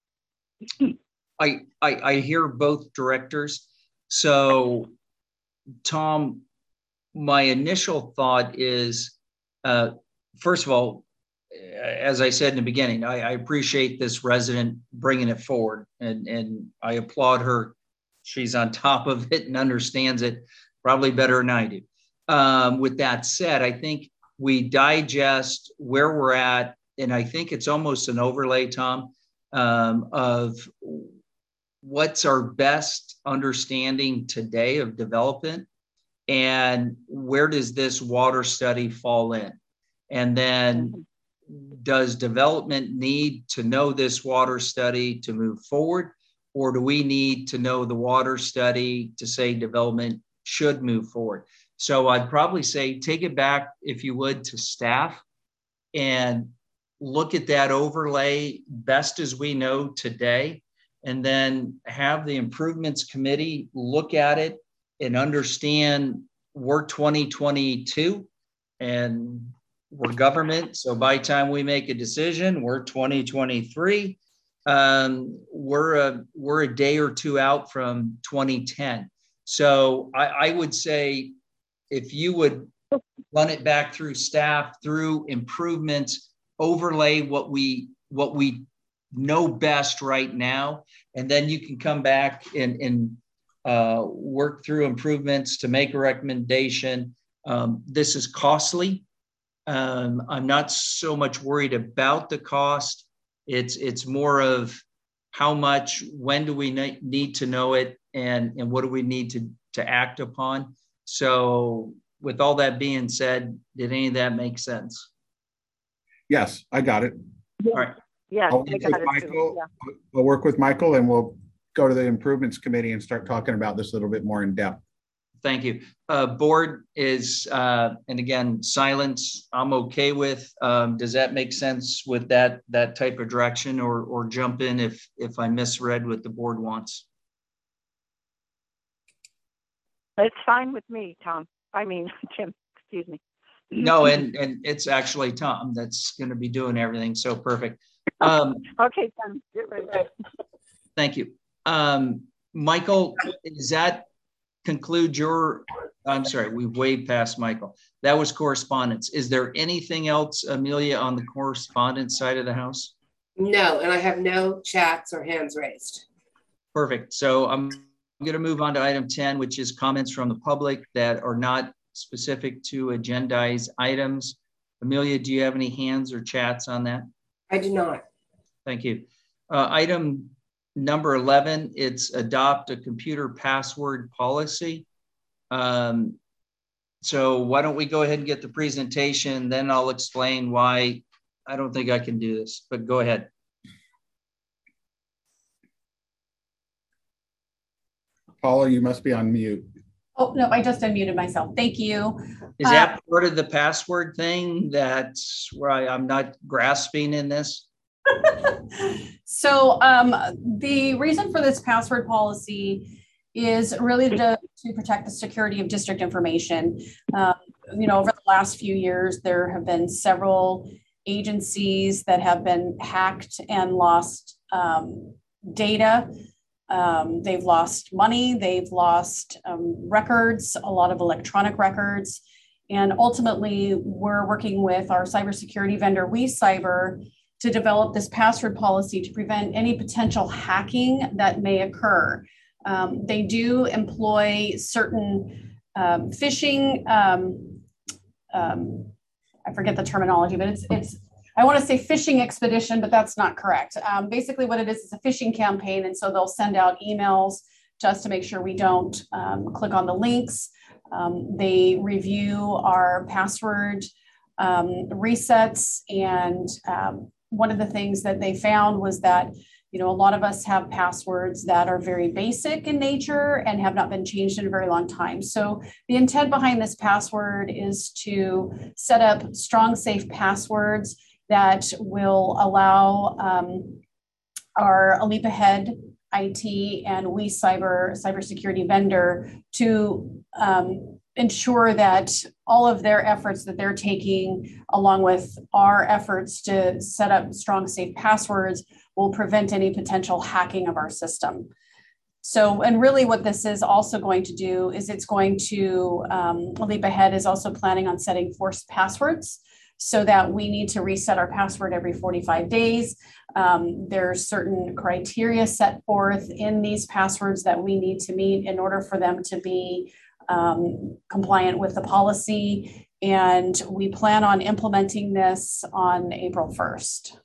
J: I, I I hear both directors. So Tom, my initial thought is, uh, first of all, as I said in the beginning, I, I appreciate this resident bringing it forward, and, and I applaud her. She's on top of it and understands it probably better than I do. Um, with that said, I think we digest where we're at, and I think it's almost an overlay, Tom, um, of what's our best understanding today of development and where does this water study fall in? And then does development need to know this water study to move forward? Or do we need to know the water study to say development should move forward? So I'd probably say take it back, if you would, to staff and look at that overlay best as we know today, and then have the improvements committee look at it and understand we're twenty twenty-two and we're government. So by the time we make a decision, we're twenty twenty-three. Um, we're a we're a day or two out from twenty ten. So I, I would say if you would run it back through staff, through improvements, overlay what we what we know best right now, and then you can come back and, and uh, work through improvements to make a recommendation. Um, this is costly. Um, I'm not so much worried about the cost. It's it's more of how much, when do we ne- need to know it, and, and what do we need to, to act upon. So with all that being said, did any of that make sense?
E: Yes, I got it.
D: Yeah.
E: All right.
D: Yeah,
E: I'll
D: I
E: work
D: got
E: with
D: it
E: Michael.
D: too. Yeah.
E: We'll work with Michael and we'll go to the improvements committee and start talking about this a little bit more in depth.
J: Thank you. Uh, board is, uh, and again, silence I'm okay with. Um, does that make sense with that that type of direction, or or jump in if if I misread what the board wants?
D: It's fine with me, Tom. I mean, Tim, excuse me.
J: No, and, and it's actually Tom that's going to be doing everything. So perfect. Um,
D: okay, Tom, get ready.
J: Thank you. Um, Michael, does that conclude your, I'm sorry, we've way past Michael. That was correspondence. Is there anything else, Amelia, on the correspondence side of the house?
B: No, and I have no chats or hands raised.
J: Perfect. So I'm going to move on to item ten, which is comments from the public that are not specific to agendized items. Amelia, do you have any hands or chats on that?
B: I do not.
J: Thank you. Uh, item number eleven, it's adopt a computer password policy. Um, so why don't we go ahead and get the presentation, then I'll explain why I don't think I can do this, but go ahead.
E: Paula, you must be on mute.
L: Oh, no, I just unmuted myself. Thank you.
J: Is that uh, part of the password thing that's where I, I'm not grasping in this?
L: So um, the reason for this password policy is really to, to protect the security of district information. Um, you know, over the last few years, there have been several agencies that have been hacked and lost um, data. Um, they've lost money, they've lost um, records, a lot of electronic records. And ultimately, we're working with our cybersecurity vendor, WeCyber, to develop this password policy to prevent any potential hacking that may occur. Um, they do employ certain um, phishing, um, um, I forget the terminology, but it's, it's I want to say phishing expedition, but that's not correct. Um, basically what it is is a phishing campaign. And so they'll send out emails just to make sure we don't um, click on the links. Um, they review our password um, resets. And um, one of the things that they found was that, you know, a lot of us have passwords that are very basic in nature and have not been changed in a very long time. So the intent behind this password is to set up strong, safe passwords that will allow um, our Leap Ahead I T and WeCyber cybersecurity vendor to um, ensure that all of their efforts that they're taking, along with our efforts to set up strong, safe passwords, will prevent any potential hacking of our system. So, and really what this is also going to do is it's going to, um, Leap Ahead is also planning on setting forced passwords, so that we need to reset our password every forty-five days. Um, there's certain criteria set forth in these passwords that we need to meet in order for them to be um, compliant with the policy. And we plan on implementing this on April first.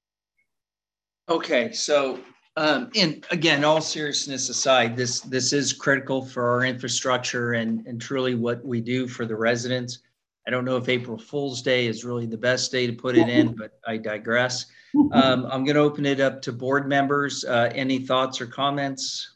J: Okay, so um, and again, all seriousness aside, this this is critical for our infrastructure and, and truly what we do for the residents. I don't know if April Fool's Day is really the best day to put it in, but I digress. Um, I'm going to open it up to board members. Uh, any thoughts or comments?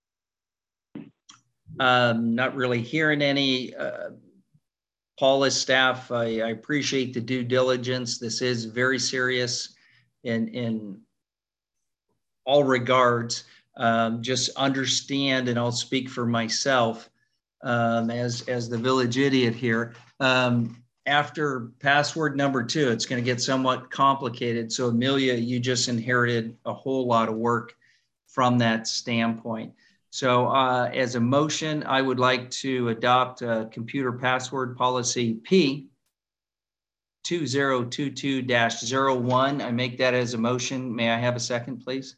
J: Um, not really hearing any. Uh, Paula's staff, I, I appreciate the due diligence. This is very serious in, in all regards. Um, just understand, and I'll speak for myself um, as, as the village idiot here. Um, after password number two, it's going to get somewhat complicated. So Amelia, you just inherited a whole lot of work from that standpoint. So uh, as a motion, I would like to adopt a computer password policy P two zero two two dash zero one. I make that as a motion. May I have a second, please?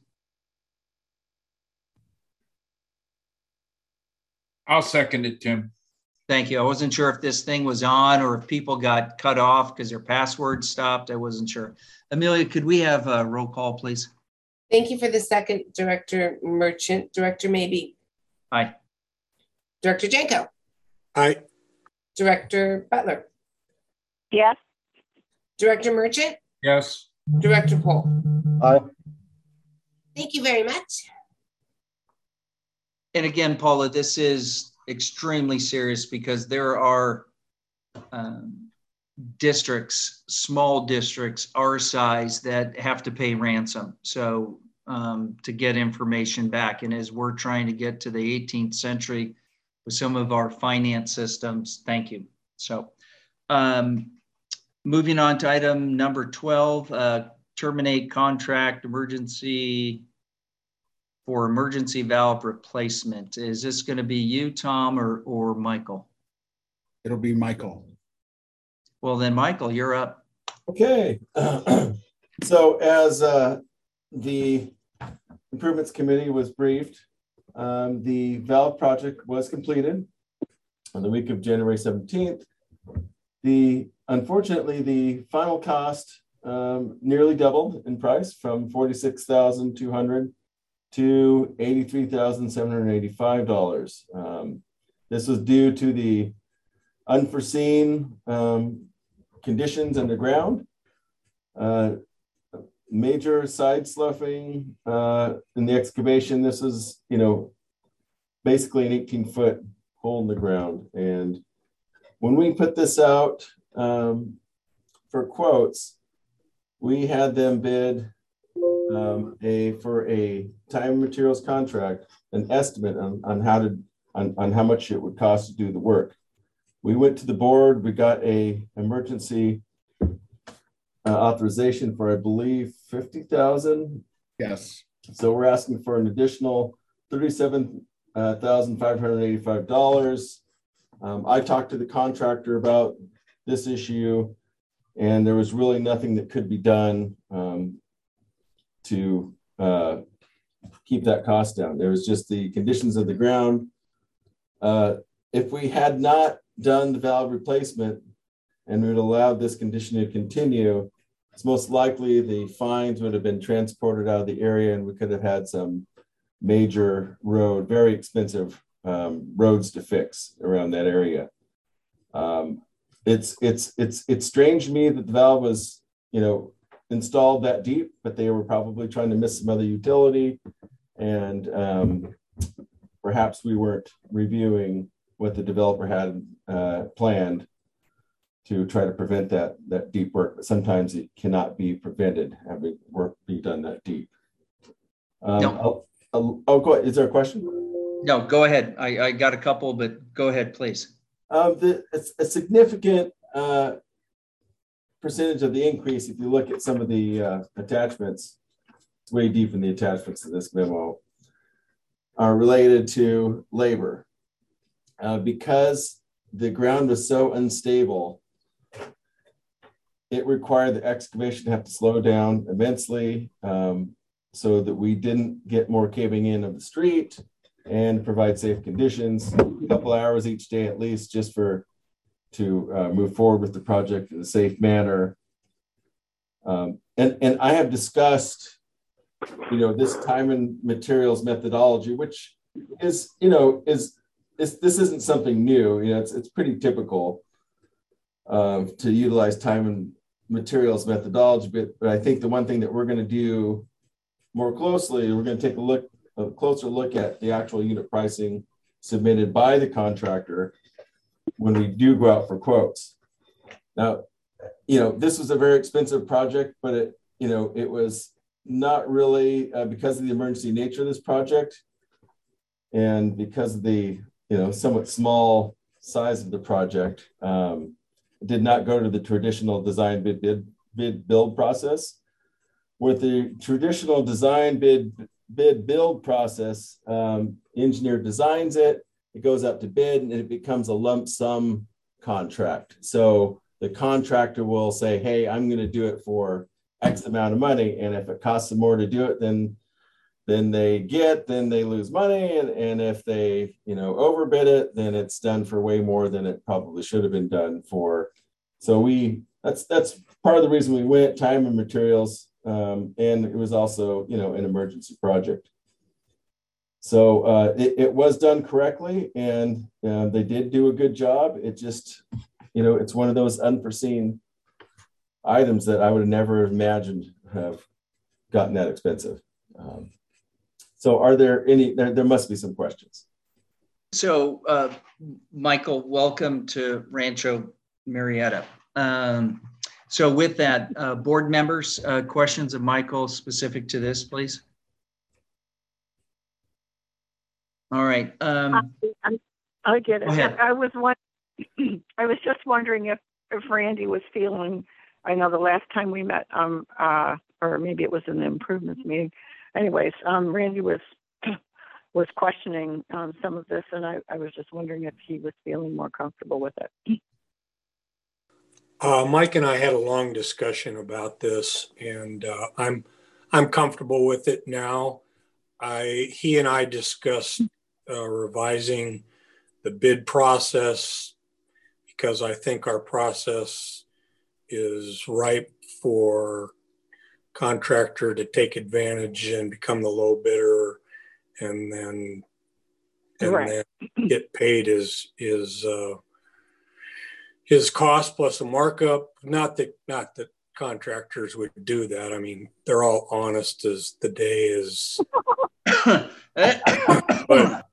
C: I'll second it, Tim.
J: Thank you. I wasn't sure if this thing was on or if people got cut off because their password stopped. I wasn't sure. Amelia, could we have a roll call, please?
B: Thank you for the second, Director Merchant. Director Maybe.
J: Aye.
B: Director Janko.
O: Aye.
B: Director Butler.
D: Yes.
B: Director Merchant.
C: Yes.
B: Director Pohl.
H: Aye.
B: Thank you very much.
J: And again, Paula, this is extremely serious because there are um, districts, small districts our size that have to pay ransom. So um, to get information back. And as we're trying to get to the eighteenth century with some of our finance systems, thank you. So um, moving on to item number twelve, uh, terminate contract emergency for emergency valve replacement. Is this going to be you, Tom, or, or Michael?
E: It'll be Michael.
J: Well, then, Michael, you're up.
G: Okay. So as uh, the improvements committee was briefed, um, the valve project was completed on the week of January seventeenth. The unfortunately, the final cost um, nearly doubled in price from forty-six thousand two hundred dollars to eighty-three thousand seven hundred eighty-five dollars. Um, this was due to the unforeseen um, conditions underground, uh, major side sloughing uh, in the excavation. This is, you know, basically an eighteen foot hole in the ground. And when we put this out um, for quotes, we had them bid um, a for a time and materials contract, an estimate on, on how to on, on how much it would cost to do the work. We went to the board, we got a emergency uh, authorization for, I believe, fifty thousand.
E: Yes.
G: So we're asking for an additional thirty-seven thousand five hundred eighty-five dollars. Um, I talked to the contractor about this issue, and there was really nothing that could be done um, to uh, keep that cost down. There was just the conditions of the ground. Uh, if we had not done the valve replacement and we'd allowed this condition to continue, it's most likely the fines would have been transported out of the area, and we could have had some major road, very expensive um, roads to fix around that area. Um, it's it's it's it's strange to me that the valve was, you know, installed that deep, but they were probably trying to miss some other utility, and um, perhaps we weren't reviewing what the developer had uh, planned to try to prevent that that deep work. But sometimes it cannot be prevented, having work be done that deep. Um,
J: no.
G: I'll, I'll, oh, go ahead. Is there a question?
J: No, go ahead. I, I got a couple, but go ahead, please.
G: Um, the, it's a significant uh, percentage of the increase, if you look at some of the uh, attachments, it's way deep in the attachments of this memo, are related to labor. Uh, because the ground was so unstable, it required the excavation to have to slow down immensely um, so that we didn't get more caving in of the street and provide safe conditions, a couple hours each day at least, just for to uh, move forward with the project in a safe manner. Um, and, and I have discussed, you know, this time and materials methodology, which is, you know, is, is this isn't something new. You know, it's, it's pretty typical uh, to utilize time and materials methodology, but, but I think the one thing that we're going to do more closely, we're going to take a look, a closer look at the actual unit pricing submitted by the contractor when we do go out for quotes. Now, you know, this was a very expensive project, but it, you know, it was not really uh, because of the emergency nature of this project and because of the, you know, somewhat small size of the project, um, it did not go to the traditional design bid, bid, bid build process. With the traditional design bid bid build process, um, engineer designs it, it goes out to bid, and it becomes a lump sum contract. So the contractor will say, hey, I'm going to do it for X amount of money. And if it costs them more to do it than, than they get, then they lose money. And, and if they, you know, overbid it, then it's done for way more than it probably should have been done for. So we, that's, that's part of the reason we went, time and materials. Um, and it was also, you know, an emergency project. So uh, it, it was done correctly, and uh, they did do a good job. It just, you know, it's one of those unforeseen items that I would have never imagined have gotten that expensive. Um, so are there any, there, there must be some questions.
J: So uh, Michael, welcome to Rancho Marietta. Um, So with that, uh, board members, uh, questions of Michael specific to this, please. All right. Um,
D: I, I get it.
J: Go ahead.
D: I was one. I was just wondering if if Randy was feeling. I know the last time we met, um, uh, or maybe it was in the improvements meeting. Anyways, um, Randy was was questioning um, some of this, and I, I was just wondering if he was feeling more comfortable with it.
O: Uh, Mike and I had a long discussion about this, and uh, I'm I'm comfortable with it now. I he and I discussed uh, revising the bid process because I think our process is ripe for contractor to take advantage and become the low bidder, and then and
D: right.
O: then get paid is is uh, his cost plus a markup. Not that not that contractors would do that. I mean, they're all honest as the day is. but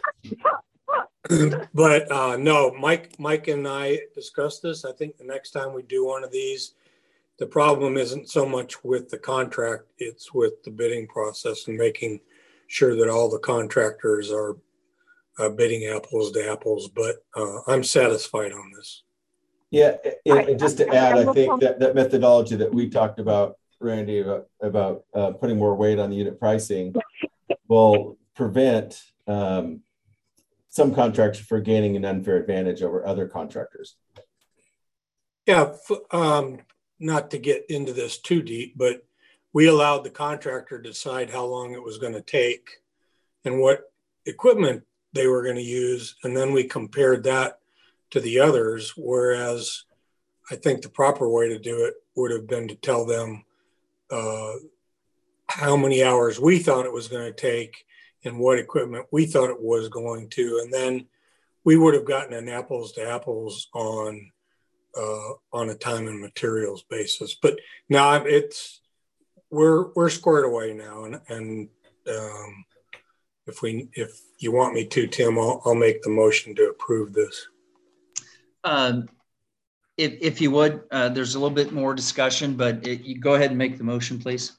O: but uh, no, Mike Mike and I discussed this. I think the next time we do one of these, the problem isn't so much with the contract, it's with the bidding process and making sure that all the contractors are uh, bidding apples to apples. But uh, I'm satisfied on this.
G: Yeah, and, and just to add, I think that that methodology that we talked about, Randy, about, about uh, putting more weight on the unit pricing will prevent um, some contractors from gaining an unfair advantage over other contractors.
O: Yeah, um, not to get into this too deep, but we allowed the contractor to decide how long it was going to take and what equipment they were going to use. And then we compared that to the others, whereas I think the proper way to do it would have been to tell them uh, how many hours we thought it was going to take and what equipment we thought it was going to. And then we would have gotten an apples to apples on uh, on a time and materials basis. But now it's, we're, we're squared away now. And, and um, if we, if you want me to, Tim, I'll, I'll make the motion to approve this.
J: Um, if, if you would, uh, there's a little bit more discussion, but it, you go ahead and make the motion, please.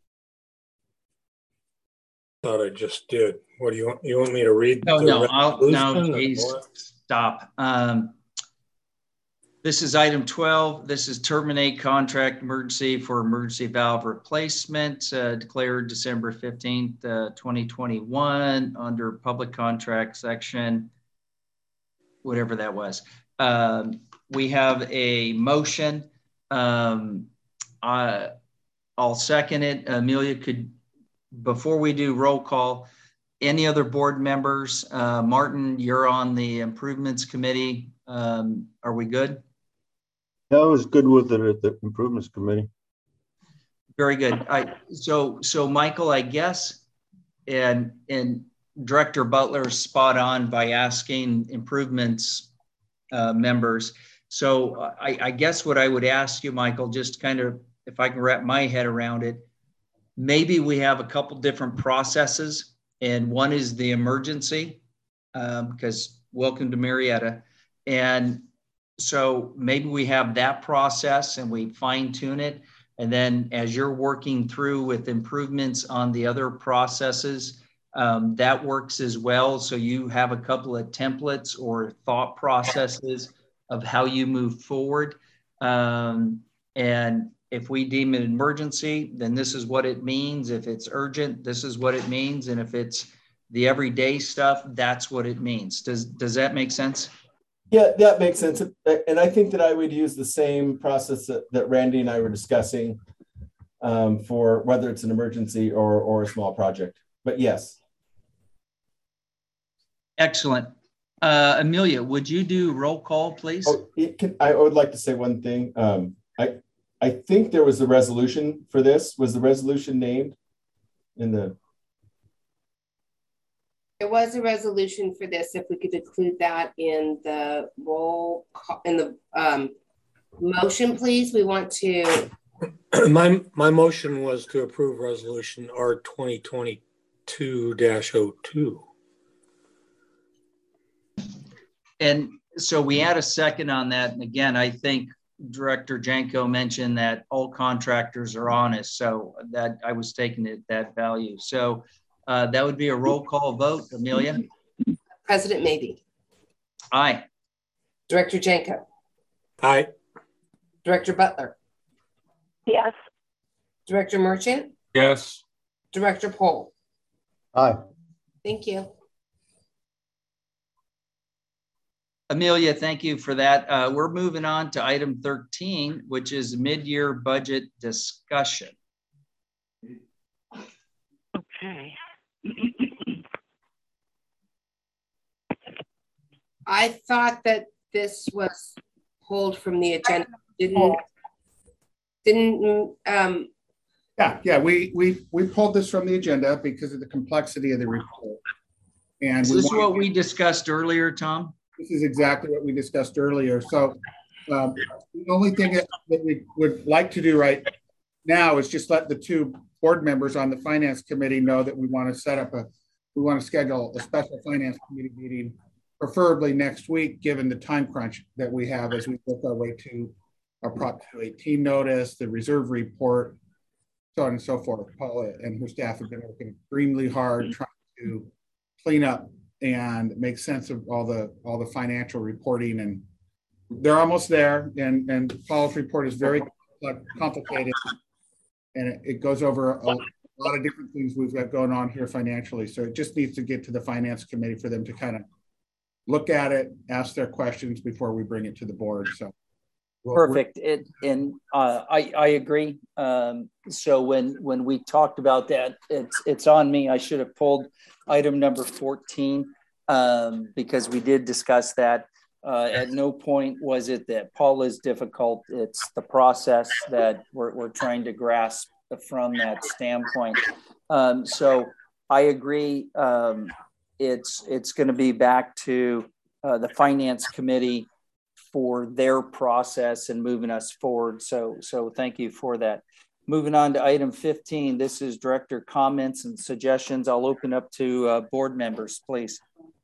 O: Thought I just did. What do you want? You want me to read?
J: No,
O: the
J: no, I'll, no, geez,
O: what?
J: stop. Um, this is item twelve. This is terminate contract emergency for emergency valve replacement, uh, declared December fifteenth, uh, twenty twenty-one under public contract section, whatever that was. Um, we have a motion. Um, I, I'll second it. Amelia, could, before we do roll call, any other board members? Uh, Martin, you're on the improvements committee. Um, are we good?
H: Yeah, I was good with it at the improvements committee.
J: Very good. I, so, so Michael, I guess, and, and Director Butler is spot on by asking improvements uh, members. So I, I guess what I would ask you, Michael, just kind of, if I can wrap my head around it, maybe we have a couple different processes, and one is the emergency, um, because welcome to Marietta. And so maybe we have that process and we fine tune it. And then as you're working through with improvements on the other processes, um, that works as well. So you have a couple of templates or thought processes of how you move forward. Um, and if we deem it emergency, then this is what it means. If it's urgent, this is what it means. And if it's the everyday stuff, that's what it means. Does, does that make sense?
G: Yeah, that makes sense. And I think that I would use the same process that, that Randy and I were discussing um, for whether it's an emergency or, or a small project. But yes.
J: Excellent. Uh, Amelia, would you do roll call, please?
G: Oh, it can, I would like to say one thing. Um, I, I think there was a resolution for this. Was the resolution named in the?
B: There was a resolution for this. If we could include that in the roll call, in the um, motion, please. We want to.
O: My my motion was to approve resolution R twenty twenty-two dash oh two.
J: And so we had a second on that. And again, I think Director Janko mentioned that all contractors are honest. So that I was taking it that value. So uh, that would be a roll call vote. Amelia?
B: President Maybe.
J: Aye.
B: Director Janko.
O: Aye.
B: Director Butler.
D: Yes.
B: Director Merchant,
C: Yes.
B: Director Pohl.
H: Aye.
B: Thank you.
J: Amelia, thank you for that. Uh, we're moving on to item thirteen, which is mid-year budget discussion.
D: Okay.
B: I thought that this was pulled from the agenda. Didn't, didn't, um,
E: Yeah, yeah, we, we, we pulled this from the agenda because of the complexity of the report. And
J: Is
E: we
J: this
E: wanted-
J: what we discussed earlier, Tom?
E: This is exactly what we discussed earlier. So um, the only thing that, that we would like to do right now is just let the two board members on the finance committee know that we want to set up a, we want to schedule a special finance committee meeting, preferably next week, given the time crunch that we have as we work our way to our Prop two eighteen notice, the reserve report, so on and so forth. Paula and her staff have been working extremely hard trying to clean up and make sense of all the all the financial reporting, and they're almost there. And and Paul's report is very complicated, and it, it goes over a, a lot of different things we've got going on here financially. So it just needs to get to the finance committee for them to kind of look at it, ask their questions before we bring it to the board. So
A: perfect. It and uh, I I agree. Um, so when when we talked about that, it's it's on me. I should have pulled item number fourteen um, because we did discuss that. Uh, at no point was it that Paul is difficult. It's the process that we're we're trying to grasp from that standpoint. Um, so I agree. Um, it's it's going to be back to uh, the finance committee for their process and moving us forward. So, so thank you for that. Moving on to item fifteen, this is director comments and suggestions. I'll open up to uh, board members, please.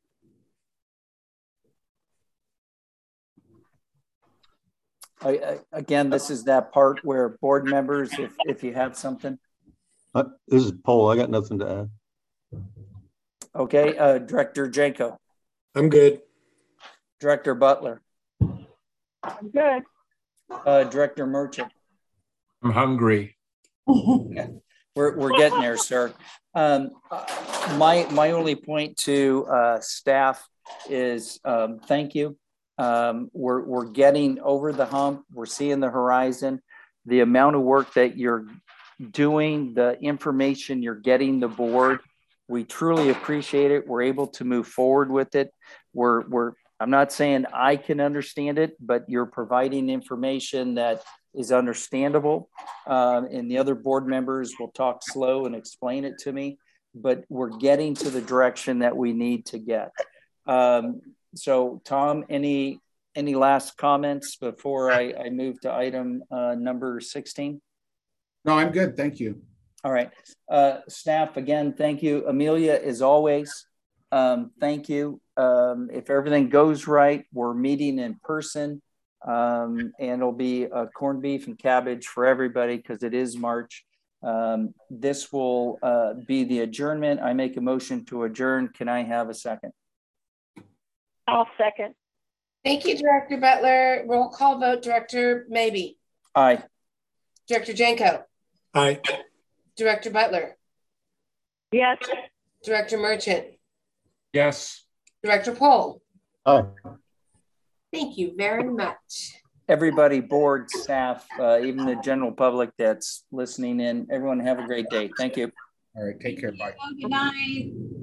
A: I, I, again, this is that part where board members, if, if you have something.
H: Uh, this is Paul. I got nothing to add.
A: Okay, uh, Director Janko.
O: I'm good.
A: Director Butler.
D: I'm good.
A: Uh, Director Merchant.
C: I'm hungry.
A: Yeah, we're, we're getting there, sir. Um, my, my only point to uh, staff is um, thank you. Um, we're, we're getting over the hump. We're seeing the horizon. The amount of work that you're doing, the information you're getting the board, we truly appreciate it. We're able to move forward with it. We're, we're, I'm not saying I can understand it, but you're providing information that is understandable. Um, and the other board members will talk slow and explain it to me, but we're getting to the direction that we need to get. Um, so Tom, any, any last comments before I, I move to item uh, number sixteen?
E: No, I'm good. Thank you.
A: All right. Uh, staff, again, thank you. Amelia, as always, um, thank you. Um, if everything goes right, we're meeting in person, um, and it'll be a corned beef and cabbage for everybody because it is March. Um, this will uh, be the adjournment. I make a motion to adjourn. Can I have a second?
D: I'll second.
B: Thank you, Director Butler. Roll call vote, Director Maybe.
A: Aye.
B: Director Janko.
O: Aye.
B: Director Butler.
D: Yes.
B: Director Merchant.
C: Yes.
B: Director Pohl.
H: Aye.
B: Thank you very much.
A: Everybody, board, staff, uh, even the general public that's listening in, everyone have a great day. Thank you.
E: All right, take care. Bye.
L: Good night.